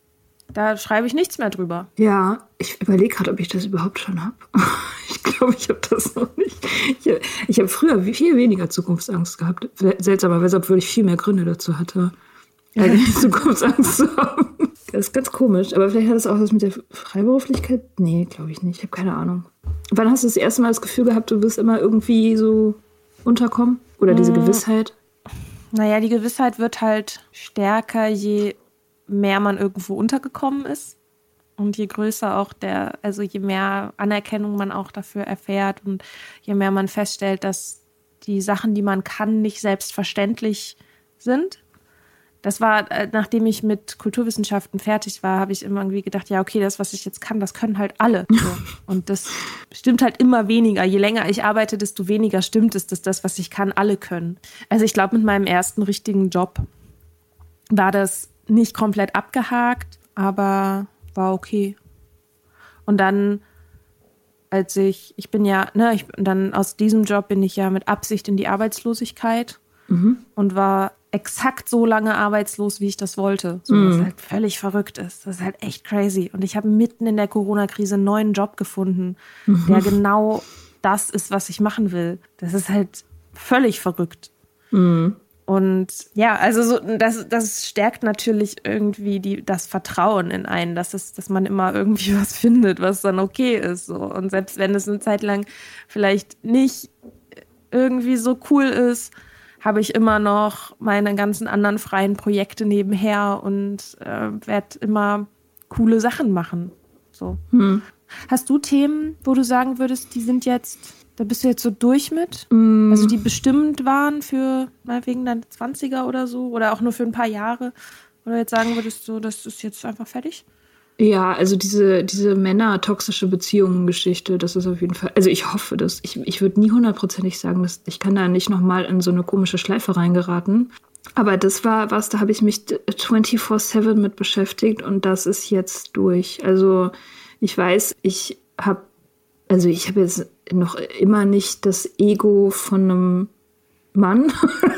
Da schreibe ich nichts mehr drüber.
Ja, ich überlege gerade, ob ich das überhaupt schon habe. Ich glaube, ich habe das noch nicht. Ich, ich habe früher viel weniger Zukunftsangst gehabt. Seltsamerweise, obwohl ich viel mehr Gründe dazu hatte, eigentlich Zukunftsangst zu haben. Das ist ganz komisch, aber vielleicht hat das auch was mit der Freiberuflichkeit? Nee, glaube ich nicht. Ich habe keine Ahnung. Wann hast du das erste Mal das Gefühl gehabt, du wirst immer irgendwie so unterkommen? Oder diese Gewissheit?
Naja, die Gewissheit wird halt stärker, je mehr man irgendwo untergekommen ist. Und je größer auch der, also je mehr Anerkennung man auch dafür erfährt und je mehr man feststellt, dass die Sachen, die man kann, nicht selbstverständlich sind. Das war, nachdem ich mit Kulturwissenschaften fertig war, habe ich immer irgendwie gedacht, ja, okay, das, was ich jetzt kann, das können halt alle. So. Und das stimmt halt immer weniger. Je länger ich arbeite, desto weniger stimmt es, dass das, was ich kann, alle können. Also ich glaube, mit meinem ersten richtigen Job war das nicht komplett abgehakt, aber war okay. Und dann, als ich, ich bin ja, ne, ich, dann aus diesem Job bin ich ja mit Absicht in die Arbeitslosigkeit mhm. und war exakt so lange arbeitslos, wie ich das wollte. So, mhm. was halt völlig verrückt ist. Das ist halt echt crazy. Und ich habe mitten in der Corona-Krise einen neuen Job gefunden, mhm. der genau das ist, was ich machen will. Das ist halt völlig verrückt. Mhm. Und ja, also so, das, das stärkt natürlich irgendwie die, das Vertrauen in einen, dass, es, dass man immer irgendwie was findet, was dann okay ist. So. Und selbst wenn es eine Zeit lang vielleicht nicht irgendwie so cool ist, habe ich immer noch meine ganzen anderen freien Projekte nebenher und äh, werde immer coole Sachen machen. So. Hm. Hast du Themen, wo du sagen würdest, die sind jetzt, da bist du jetzt so durch mit? Mm. Also die bestimmt waren für, meinetwegen deine zwanziger oder so, oder auch nur für ein paar Jahre? Oder jetzt sagen würdest, so, das ist jetzt einfach fertig?
Ja, also diese, diese Männer-toxische Beziehungen-Geschichte, das ist auf jeden Fall, also ich hoffe das. Ich, ich würde nie hundertprozentig sagen, dass ich kann da nicht nochmal in so eine komische Schleife reingeraten. Aber das war was, da habe ich mich vierundzwanzig sieben mit beschäftigt und das ist jetzt durch. Also ich weiß, ich habe, also ich habe jetzt noch immer nicht das Ego von einem Mann.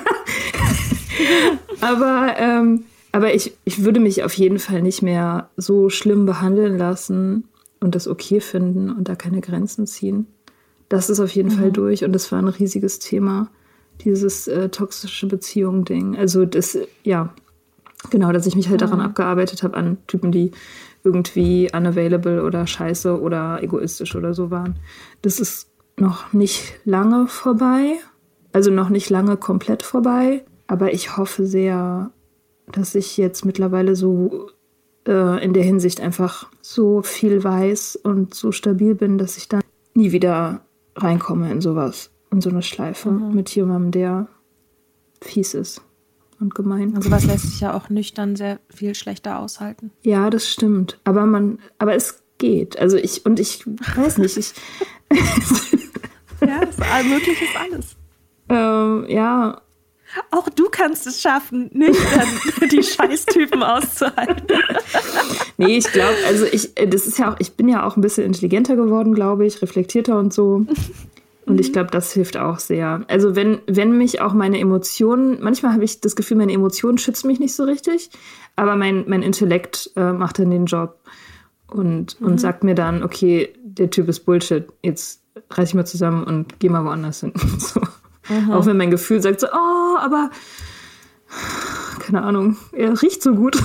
Aber, ähm, Aber ich, ich würde mich auf jeden Fall nicht mehr so schlimm behandeln lassen und das okay finden und da keine Grenzen ziehen. Das ist auf jeden mhm. Fall durch und das war ein riesiges Thema, dieses äh, toxische Beziehung-Ding. Also das, ja, genau, dass ich mich halt mhm. daran abgearbeitet habe an Typen, die irgendwie unavailable oder scheiße oder egoistisch oder so waren. Das ist noch nicht lange vorbei, also noch nicht lange komplett vorbei. Aber ich hoffe sehr, dass ich jetzt mittlerweile so äh, in der Hinsicht einfach so viel weiß und so stabil bin, dass ich dann nie wieder reinkomme in sowas, in so eine Schleife mhm. mit jemandem, der fies ist und gemein.
Und sowas lässt sich ja auch nüchtern sehr viel schlechter aushalten.
Ja, das stimmt. Aber man, aber es geht. Also ich, und ich weiß nicht, ich.
Ja, das ist möglich ist alles.
Ähm, ja.
Auch du kannst es schaffen, nüchtern die Scheißtypen auszuhalten.
Nee, ich glaube, also ich, das ist ja auch, ich bin ja auch ein bisschen intelligenter geworden, glaube ich, reflektierter und so. Und ich glaube, das hilft auch sehr. Also wenn, wenn mich auch meine Emotionen, manchmal habe ich das Gefühl, meine Emotionen schützen mich nicht so richtig, aber mein, mein Intellekt äh, macht dann den Job und, mhm. und sagt mir dann, okay, der Typ ist Bullshit, jetzt reiß ich mal zusammen und geh mal woanders hin. So. Mhm. Auch wenn mein Gefühl sagt so, oh, aber keine Ahnung, er riecht so gut.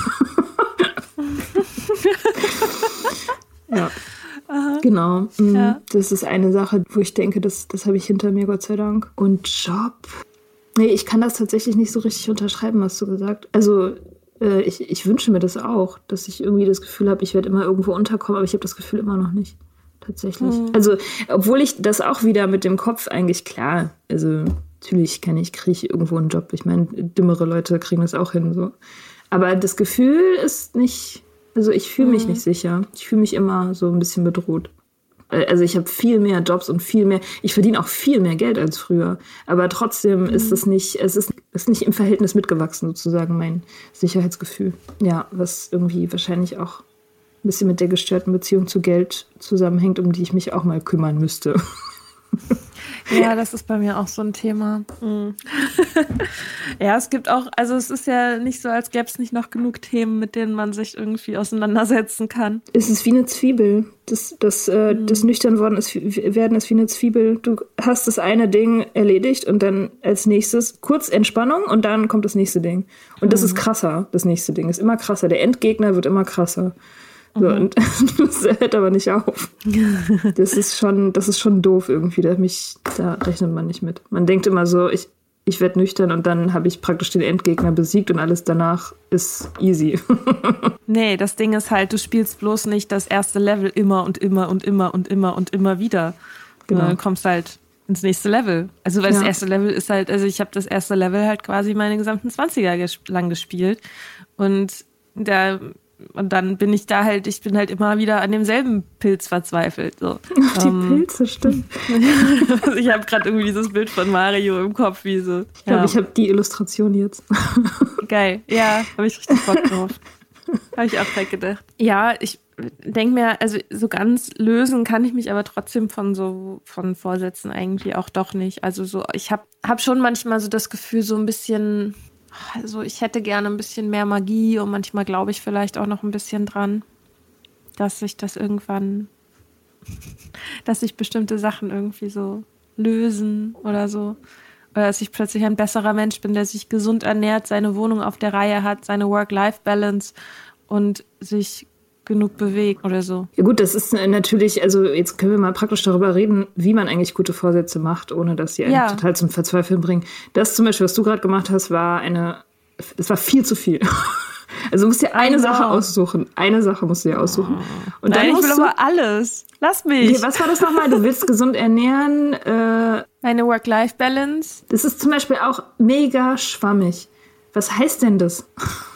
Ja. Aha. Genau. Ja. Das ist eine Sache, wo ich denke, das, das habe ich hinter mir, Gott sei Dank. Und Job? Nee, ich kann das tatsächlich nicht so richtig unterschreiben, was du gesagt hast. Also äh, ich, ich wünsche mir das auch, dass ich irgendwie das Gefühl habe, ich werde immer irgendwo unterkommen, aber ich habe das Gefühl immer noch nicht. Tatsächlich. Mhm. Also, obwohl ich das auch wieder mit dem Kopf eigentlich klar, also natürlich kann ich, kriege ich irgendwo einen Job. Ich meine, dümmere Leute kriegen das auch hin, so. Aber das Gefühl ist nicht, also ich fühle mich mhm. nicht sicher. Ich fühle mich immer so ein bisschen bedroht. Also ich habe viel mehr Jobs und viel mehr, ich verdiene auch viel mehr Geld als früher. Aber trotzdem mhm. ist es nicht, es ist, ist nicht im Verhältnis mitgewachsen, sozusagen, mein Sicherheitsgefühl. Ja, was irgendwie wahrscheinlich auch ein bisschen mit der gestörten Beziehung zu Geld zusammenhängt, um die ich mich auch mal kümmern müsste.
Ja, das ist bei mir auch so ein Thema. Mhm. Ja, es gibt auch, also es ist ja nicht so, als gäbe es nicht noch genug Themen, mit denen man sich irgendwie auseinandersetzen kann.
Es ist wie eine Zwiebel. Das, das, äh, mhm. das Nüchternwerden ist, werden ist wie eine Zwiebel. Du hast das eine Ding erledigt und dann als nächstes kurz Entspannung und dann kommt das nächste Ding. Und mhm. das ist krasser, das nächste Ding. Ist immer krasser. Der Endgegner wird immer krasser. So, mhm. und das hört aber nicht auf. Das ist schon, das ist schon doof irgendwie. Da, mich, da rechnet man nicht mit. Man denkt immer so, ich, ich werde nüchtern und dann habe ich praktisch den Endgegner besiegt und alles danach ist easy.
Nee, das Ding ist halt, du spielst bloß nicht das erste Level immer und immer und immer und immer und immer wieder. Genau. Du kommst halt ins nächste Level. Also weil ja. das erste Level ist halt, also ich habe das erste Level halt quasi meine gesamten zwanziger ges- lang gespielt. Und da Und dann bin ich da halt, ich bin halt immer wieder an demselben Pilz verzweifelt. So.
Die ähm, Pilze, stimmt.
Ich habe gerade irgendwie dieses Bild von Mario im Kopf, wie so.
Ich glaube, ja. ich habe die Illustration jetzt.
Geil, ja, habe ich richtig Bock drauf. Habe ich auch direkt gedacht. Ja, ich denke mir, also so ganz lösen kann ich mich aber trotzdem von so, von Vorsätzen eigentlich auch doch nicht. Also so, ich habe hab schon manchmal so das Gefühl, so ein bisschen... Also ich hätte gerne ein bisschen mehr Magie und manchmal glaube ich vielleicht auch noch ein bisschen dran, dass sich das irgendwann, dass sich bestimmte Sachen irgendwie so lösen oder so. Oder dass ich plötzlich ein besserer Mensch bin, der sich gesund ernährt, seine Wohnung auf der Reihe hat, seine Work-Life-Balance und sich genug bewegt oder so.
Ja gut, das ist natürlich, also jetzt können wir mal praktisch darüber reden, wie man eigentlich gute Vorsätze macht, ohne dass sie einen ja. total zum Verzweifeln bringen. Das zum Beispiel, was du gerade gemacht hast, war eine, das war viel zu viel. Also du musst dir eine Sache aussuchen. Eine Sache musst du dir aussuchen. Und
Nein,
dann
ich will
du,
aber alles. Lass mich.
Okay, was war das nochmal? Du willst gesund ernähren. Äh,
Eine Work-Life-Balance.
Das ist zum Beispiel auch mega schwammig. Was heißt denn das?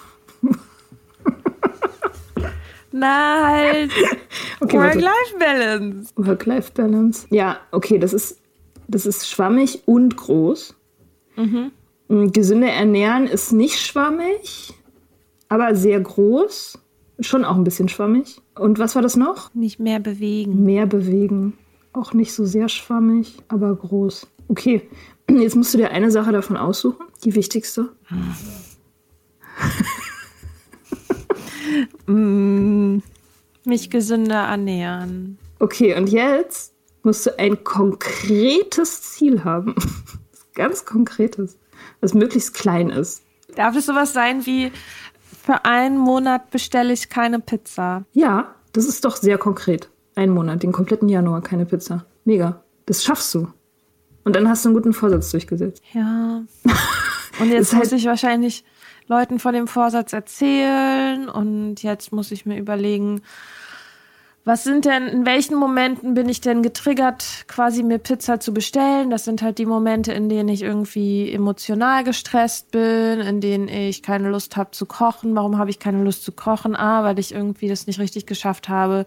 Na halt, okay, Work-Life-Balance.
Work-Life-Balance. Ja, okay, das ist, das ist schwammig und groß. Mhm. Gesünder ernähren ist nicht schwammig, aber sehr groß. Schon auch ein bisschen schwammig. Und was war das noch?
Nicht mehr bewegen.
Mehr bewegen. Auch nicht so sehr schwammig, aber groß. Okay, jetzt musst du dir eine Sache davon aussuchen. Die wichtigste.
Mm, mich gesünder ernähren.
Okay, und jetzt musst du ein konkretes Ziel haben. Ganz konkretes. Was möglichst klein ist.
Darf es sowas sein wie, für einen Monat bestelle ich keine Pizza?
Ja, das ist doch sehr konkret. Einen Monat, den kompletten Januar keine Pizza. Mega. Das schaffst du. Und dann hast du einen guten Vorsatz durchgesetzt.
Ja. Und jetzt muss
halt
ich wahrscheinlich Leuten von dem Vorsatz erzählen und jetzt muss ich mir überlegen, was sind denn, in welchen Momenten bin ich denn getriggert, quasi mir Pizza zu bestellen? Das sind halt die Momente, in denen ich irgendwie emotional gestresst bin, in denen ich keine Lust habe zu kochen. Warum habe ich keine Lust zu kochen? Ah, weil ich irgendwie das nicht richtig geschafft habe,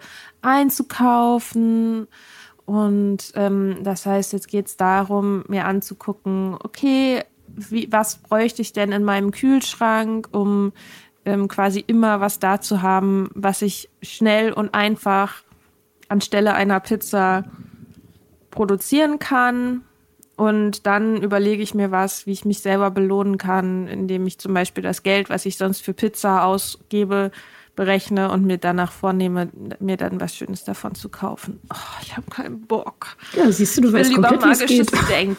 einzukaufen. Und ähm, das heißt, jetzt geht es darum, mir anzugucken, okay, wie, was bräuchte ich denn in meinem Kühlschrank, um ähm, quasi immer was da zu haben, was ich schnell und einfach anstelle einer Pizza produzieren kann. Und dann überlege ich mir was, wie ich mich selber belohnen kann, indem ich zum Beispiel das Geld, was ich sonst für Pizza ausgebe, berechne und mir danach vornehme, mir dann was Schönes davon zu kaufen. Oh, ich habe keinen Bock.
Ja, siehst du, du weißt komplett, wie es geht.
Denken.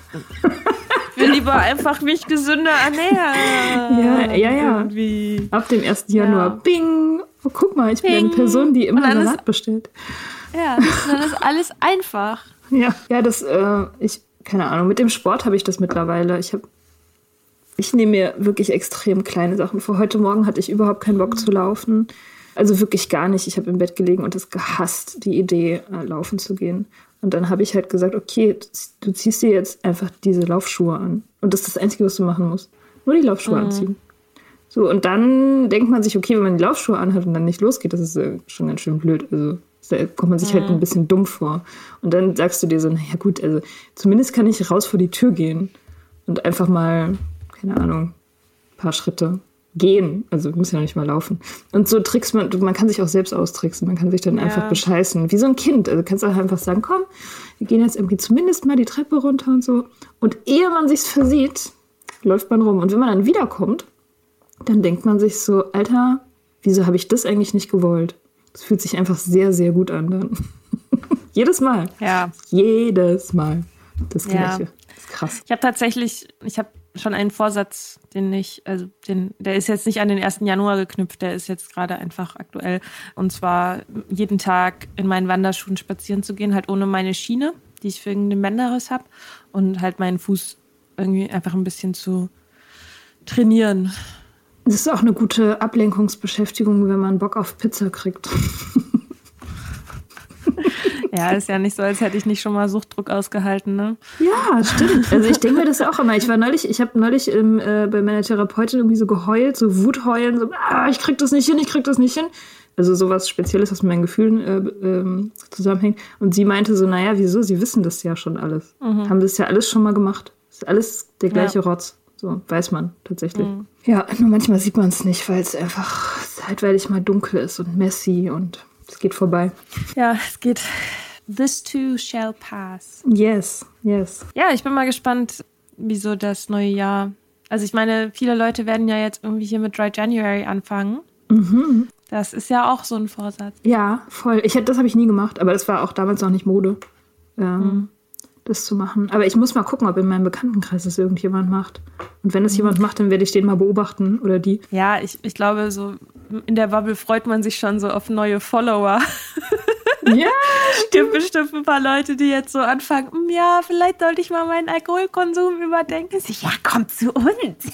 Ich will lieber einfach mich gesünder ernähren.
Ja, ja, ja.
Irgendwie.
Ab dem ersten Januar. Ja. Bing! Oh, guck mal, ich bin Bing. Eine Person, die immer Salat ist, bestellt.
Ja, dann ist alles einfach.
Ja, ja, das, äh, ich, keine Ahnung, mit dem Sport habe ich das mittlerweile. Ich habe, ich nehme mir wirklich extrem kleine Sachen vor. Heute Morgen hatte ich überhaupt keinen Bock zu laufen. Also wirklich gar nicht. Ich habe im Bett gelegen und es gehasst, die Idee, äh, laufen zu gehen. Und dann habe ich halt gesagt, okay, du ziehst dir jetzt einfach diese Laufschuhe an. Und das ist das Einzige, was du machen musst. Nur die Laufschuhe mhm. anziehen. So, und dann denkt man sich, okay, wenn man die Laufschuhe anhat und dann nicht losgeht, das ist äh, schon ganz schön blöd. Also da kommt man sich mhm. halt ein bisschen dumm vor. Und dann sagst du dir so, naja gut, also zumindest kann ich raus vor die Tür gehen und einfach mal, keine Ahnung, ein paar Schritte gehen. Also muss ja noch nicht mal laufen. Und so trickst man, man kann sich auch selbst austricksen. Man kann sich dann ja. einfach bescheißen. Wie so ein Kind. Also kannst du auch einfach sagen, komm, wir gehen jetzt irgendwie zumindest mal die Treppe runter und so. Und ehe man sich's versieht, läuft man rum. Und wenn man dann wiederkommt, dann denkt man sich so, Alter, wieso habe ich das eigentlich nicht gewollt? Das fühlt sich einfach sehr, sehr gut an dann. Jedes Mal.
Ja.
Jedes Mal. Das Gleiche. Ja. Das ist krass.
Ich habe tatsächlich, ich habe schon einen Vorsatz, den ich, also den, der ist jetzt nicht an den ersten Januar geknüpft, der ist jetzt gerade einfach aktuell. Und zwar jeden Tag in meinen Wanderschuhen spazieren zu gehen, halt ohne meine Schiene, die ich für irgendeinen Bänderriss habe. Und halt meinen Fuß irgendwie einfach ein bisschen zu trainieren.
Das ist auch eine gute Ablenkungsbeschäftigung, wenn man Bock auf Pizza kriegt.
Ja, ist ja nicht so, als hätte ich nicht schon mal Suchtdruck ausgehalten, ne?
Ja, stimmt. Also ich denke mir das ja auch immer. Ich war neulich, ich habe neulich ähm, äh, bei meiner Therapeutin irgendwie so geheult, so Wutheulen, so, ah, ich krieg das nicht hin, ich krieg das nicht hin. Also sowas Spezielles, was mit meinen Gefühlen äh, ähm, zusammenhängt. Und sie meinte so, naja, wieso? Sie wissen das ja schon alles. Mhm. Haben das ja alles schon mal gemacht. Ist alles der gleiche ja. Rotz. So, weiß man tatsächlich. Mhm. Ja, nur manchmal sieht man es nicht, weil es einfach zeitweilig mal dunkel ist und messy und es geht vorbei.
Ja, es geht. This too shall pass.
Yes, yes.
Ja, ich bin mal gespannt, wieso das neue Jahr. Also ich meine, viele Leute werden ja jetzt irgendwie hier mit Dry January anfangen. Mhm. Das ist ja auch so ein Vorsatz.
Ja, voll. Ich, das habe ich nie gemacht, aber das war auch damals noch nicht Mode, ähm, mhm. das zu machen. Aber ich muss mal gucken, ob in meinem Bekanntenkreis das irgendjemand macht. Und wenn es mhm. jemand macht, dann werde ich den mal beobachten oder die.
Ja, ich, ich glaube, so in der Bubble freut man sich schon so auf neue Follower.
Ja,
es gibt bestimmt ein paar Leute, die jetzt so anfangen, ja, vielleicht sollte ich mal meinen Alkoholkonsum überdenken. Ja, komm zu uns.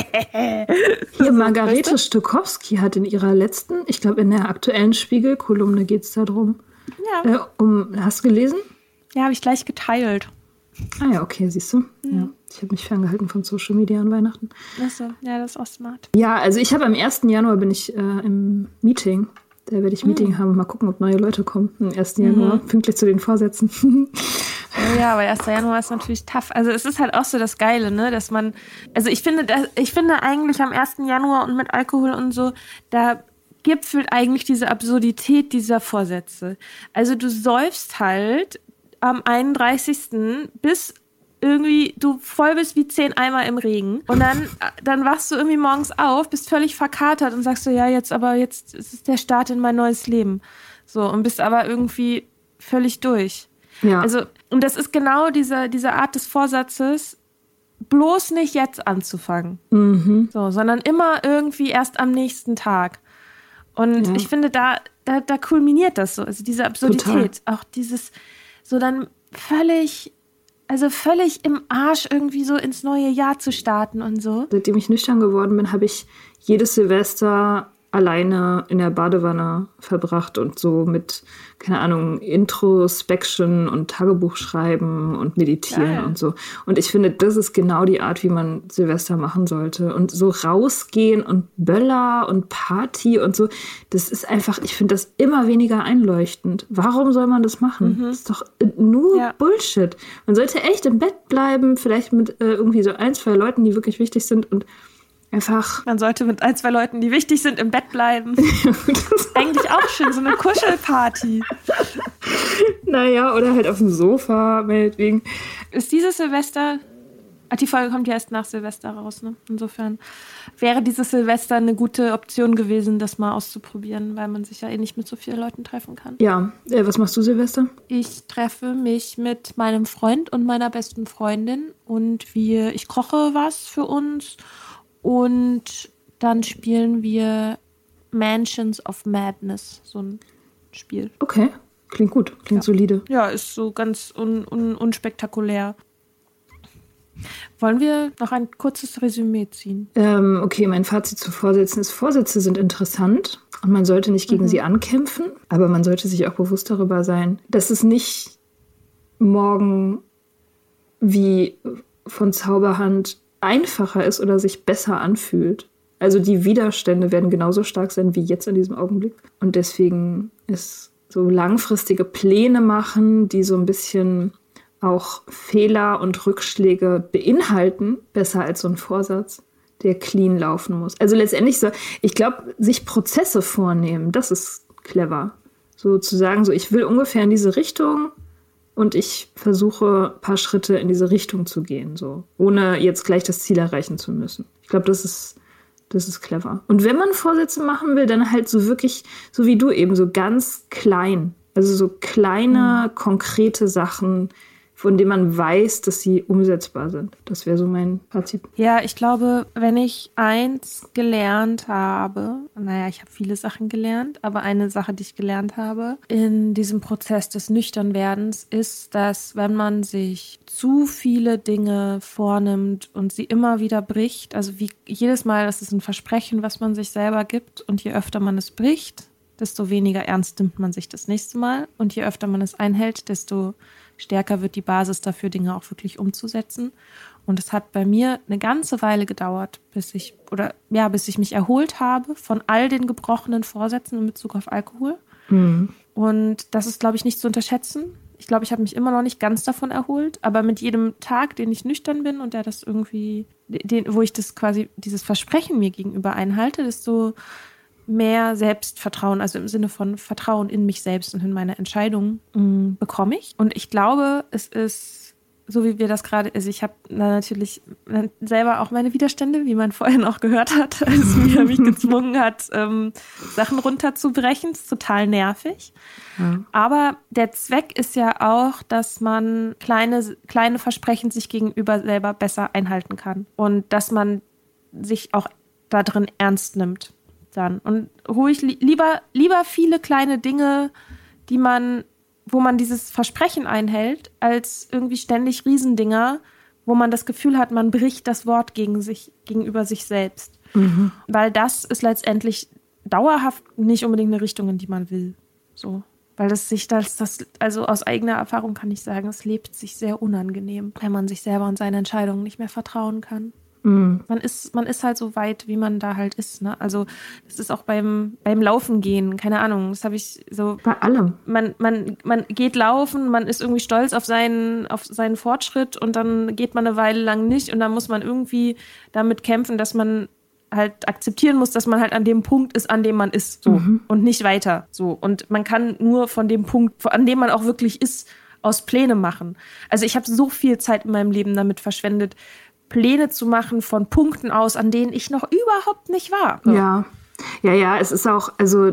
Hier, Margarete weißt du? Stokowski hat in ihrer letzten, ich glaube in der aktuellen Spiegel-Kolumne geht es darum. Ja. Äh, um, hast du gelesen?
Ja, habe ich gleich geteilt.
Ah ja, okay, siehst du. Mhm. Ja, ich habe mich ferngehalten von Social Media an Weihnachten.
Ach so, ja, das ist auch smart.
Ja, also ich habe am ersten Januar bin ich äh, im Meeting. Da werde ich ein Meeting mm. haben, mal gucken, ob neue Leute kommen am ersten Januar, mhm. pünktlich zu den Vorsätzen.
Ja, aber erster Januar ist natürlich tough. Also es ist halt auch so das Geile, ne, dass man, also ich finde, ich finde eigentlich am ersten Januar und mit Alkohol und so, da gipfelt eigentlich diese Absurdität dieser Vorsätze. Also du säufst halt am einunddreißigsten bis irgendwie du voll bist wie zehn Eimer im Regen und dann, dann wachst du irgendwie morgens auf, bist völlig verkatert und sagst so, ja, jetzt aber jetzt ist es der Start in mein neues Leben. So, und bist aber irgendwie völlig durch.
Ja.
Also, und das ist genau diese, diese Art des Vorsatzes, bloß nicht jetzt anzufangen.
Mhm.
So, sondern immer irgendwie erst am nächsten Tag. Und ja. ich finde, da, da, da kulminiert das so, also diese Absurdität. Total. Auch dieses, so dann völlig also völlig im Arsch irgendwie so ins neue Jahr zu starten und so.
Seitdem ich nüchtern geworden bin, habe ich jedes Silvester alleine in der Badewanne verbracht und so mit, keine Ahnung, Introspection und Tagebuch schreiben und meditieren Geil. Und so. Und ich finde, das ist genau die Art, wie man Silvester machen sollte. Und so rausgehen und Böller und Party und so, das ist einfach, ich finde das immer weniger einleuchtend. Warum soll man das machen? Mhm. Das ist doch nur ja. Bullshit. Man sollte echt im Bett bleiben, vielleicht mit äh, irgendwie so ein, zwei Leuten, die wirklich wichtig sind und einfach.
Man sollte mit ein, zwei Leuten, die wichtig sind, im Bett bleiben. Eigentlich auch schön, so eine Kuschelparty.
Naja, oder halt auf dem Sofa, meinetwegen.
Ist dieses Silvester, die Folge kommt ja erst nach Silvester raus, ne? Insofern wäre dieses Silvester eine gute Option gewesen, das mal auszuprobieren, weil man sich ja eh nicht mit so vielen Leuten treffen kann.
Ja, äh, was machst du Silvester?
Ich treffe mich mit meinem Freund und meiner besten Freundin und wir, ich koche was für uns. Und dann spielen wir Mansions of Madness, so ein Spiel.
Okay, klingt gut, klingt
ja.
solide.
Ja, ist so ganz un, un, unspektakulär. Wollen wir noch ein kurzes Resümee ziehen?
Ähm, okay, mein Fazit zu Vorsätzen ist, Vorsätze sind interessant und man sollte nicht gegen mhm. sie ankämpfen, aber man sollte sich auch bewusst darüber sein, dass es nicht morgen wie von Zauberhand einfacher ist oder sich besser anfühlt. Also die Widerstände werden genauso stark sein wie jetzt in diesem Augenblick. Und deswegen ist so langfristige Pläne machen, die so ein bisschen auch Fehler und Rückschläge beinhalten, besser als so ein Vorsatz, der clean laufen muss. Also letztendlich so, ich glaube, sich Prozesse vornehmen, das ist clever. So zu sagen, so ich will ungefähr in diese Richtung, und ich versuche, ein paar Schritte in diese Richtung zu gehen, so, ohne jetzt gleich das Ziel erreichen zu müssen. Ich glaube, das ist, das ist clever. Und wenn man Vorsätze machen will, dann halt so wirklich, so wie du eben, so ganz klein. Also so kleine, mhm. konkrete Sachen, von denen man weiß, dass sie umsetzbar sind. Das wäre so mein Fazit.
Ja, ich glaube, wenn ich eins gelernt habe, naja, ich habe viele Sachen gelernt, aber eine Sache, die ich gelernt habe in diesem Prozess des Nüchternwerdens, ist, dass wenn man sich zu viele Dinge vornimmt und sie immer wieder bricht, also wie jedes Mal, das ist ein Versprechen, was man sich selber gibt, und je öfter man es bricht, desto weniger ernst nimmt man sich das nächste Mal, und je öfter man es einhält, desto stärker wird die Basis dafür, Dinge auch wirklich umzusetzen. Und es hat bei mir eine ganze Weile gedauert, bis ich oder ja, bis ich mich erholt habe von all den gebrochenen Vorsätzen in Bezug auf Alkohol. Mhm. Und das ist, glaube ich, nicht zu unterschätzen. Ich glaube, ich habe mich immer noch nicht ganz davon erholt, aber mit jedem Tag, den ich nüchtern bin und der das irgendwie, den, wo ich das quasi, dieses Versprechen mir gegenüber einhalte, desto mehr Selbstvertrauen, also im Sinne von Vertrauen in mich selbst und in meine Entscheidungen mh, bekomme ich. Und ich glaube, es ist, so wie wir das gerade, also ich habe natürlich selber auch meine Widerstände, wie man vorhin auch gehört hat, als mir mich gezwungen hat, ähm, Sachen runterzubrechen. Das ist total nervig. Ja. Aber der Zweck ist ja auch, dass man kleine, kleine Versprechen sich gegenüber selber besser einhalten kann. Und dass man sich auch da drin ernst nimmt. Dann. Und ruhig li- lieber, lieber viele kleine Dinge, die man, wo man dieses Versprechen einhält, als irgendwie ständig Riesendinger, wo man das Gefühl hat, man bricht das Wort gegen sich, gegenüber sich selbst. Mhm. Weil das ist letztendlich dauerhaft nicht unbedingt eine Richtung, in die man will. So. Weil das sich das, das, also aus eigener Erfahrung kann ich sagen, es lebt sich sehr unangenehm, wenn man sich selber und seine Entscheidungen nicht mehr vertrauen kann. Mhm. Man ist, man ist halt so weit, wie man da halt ist, ne? Also das ist auch beim, beim Laufen gehen, keine Ahnung, das habe ich so.
Bei allem.
Man, man, man geht laufen, man ist irgendwie stolz auf seinen, auf seinen Fortschritt, und dann geht man eine Weile lang nicht, und dann muss man irgendwie damit kämpfen, dass man halt akzeptieren muss, dass man halt an dem Punkt ist, an dem man ist, so, mhm. und nicht weiter, so. Und man kann nur von dem Punkt, an dem man auch wirklich ist, aus Pläne machen. Also ich habe so viel Zeit in meinem Leben damit verschwendet, Pläne zu machen von Punkten aus, an denen ich noch überhaupt nicht war. So.
Ja, ja, ja, es ist auch, also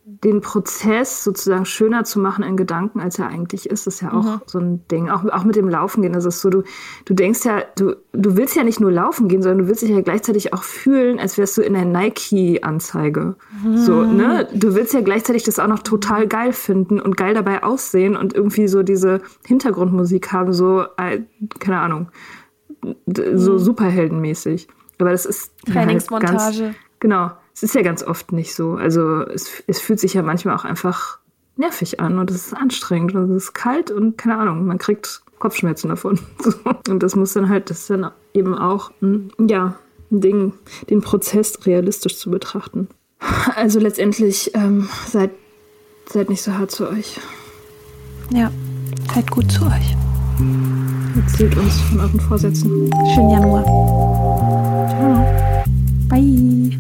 den Prozess sozusagen schöner zu machen in Gedanken, als er eigentlich ist, ist ja auch mhm. so ein Ding. Auch, auch mit dem Laufen gehen. Das ist so, du, du denkst ja, du, du willst ja nicht nur laufen gehen, sondern du willst dich ja gleichzeitig auch fühlen, als wärst du in der Nike-Anzeige. Mhm. So, ne? Du willst ja gleichzeitig das auch noch total geil finden und geil dabei aussehen und irgendwie so diese Hintergrundmusik haben, so, äh, keine Ahnung, so mhm. superheldenmäßig. Aber das ist
Trainingsmontage.
Halt ganz, genau. Es ist ja ganz oft nicht so. Also es, es fühlt sich ja manchmal auch einfach nervig an und es ist anstrengend und es ist kalt und keine Ahnung, man kriegt Kopfschmerzen davon. Und das muss dann halt, das ist dann eben auch ein, ja, ein Ding, den Prozess realistisch zu betrachten. Also letztendlich ähm, seid, seid nicht so hart zu euch.
Ja, seid gut zu euch.
Erzählt uns von euren Vorsätzen.
Schönen Januar. Ciao. Bye.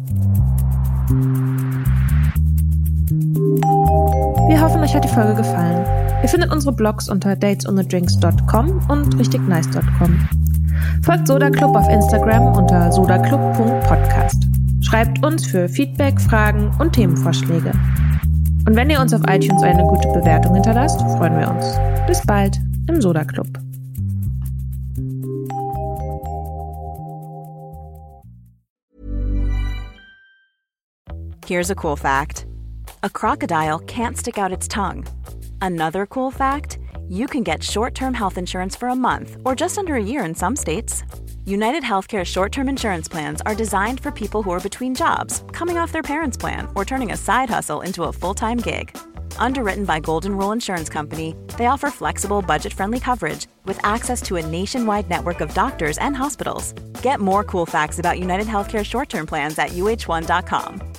Wir hoffen, euch hat die Folge gefallen. Ihr findet unsere Blogs unter datesonthedrinks dot com und richtignice dot com. Folgt Soda Club auf Instagram unter sodaclub punkt podcast. Schreibt uns für Feedback, Fragen und Themenvorschläge. Und wenn ihr uns auf iTunes eine gute Bewertung hinterlasst, freuen wir uns. Bis bald im Soda Club.
Here's a cool fact. A crocodile can't stick out its tongue. Another cool fact, you can get short-term health insurance for a month or just under a year in some states. United Healthcare short-term insurance plans are designed for people who are between jobs, coming off their parents' plan, or turning a side hustle into a full-time gig. Underwritten by Golden Rule Insurance Company, they offer flexible, budget-friendly coverage with access to a nationwide network of doctors and hospitals. Get more cool facts about United Healthcare short-term plans at U H one dot com.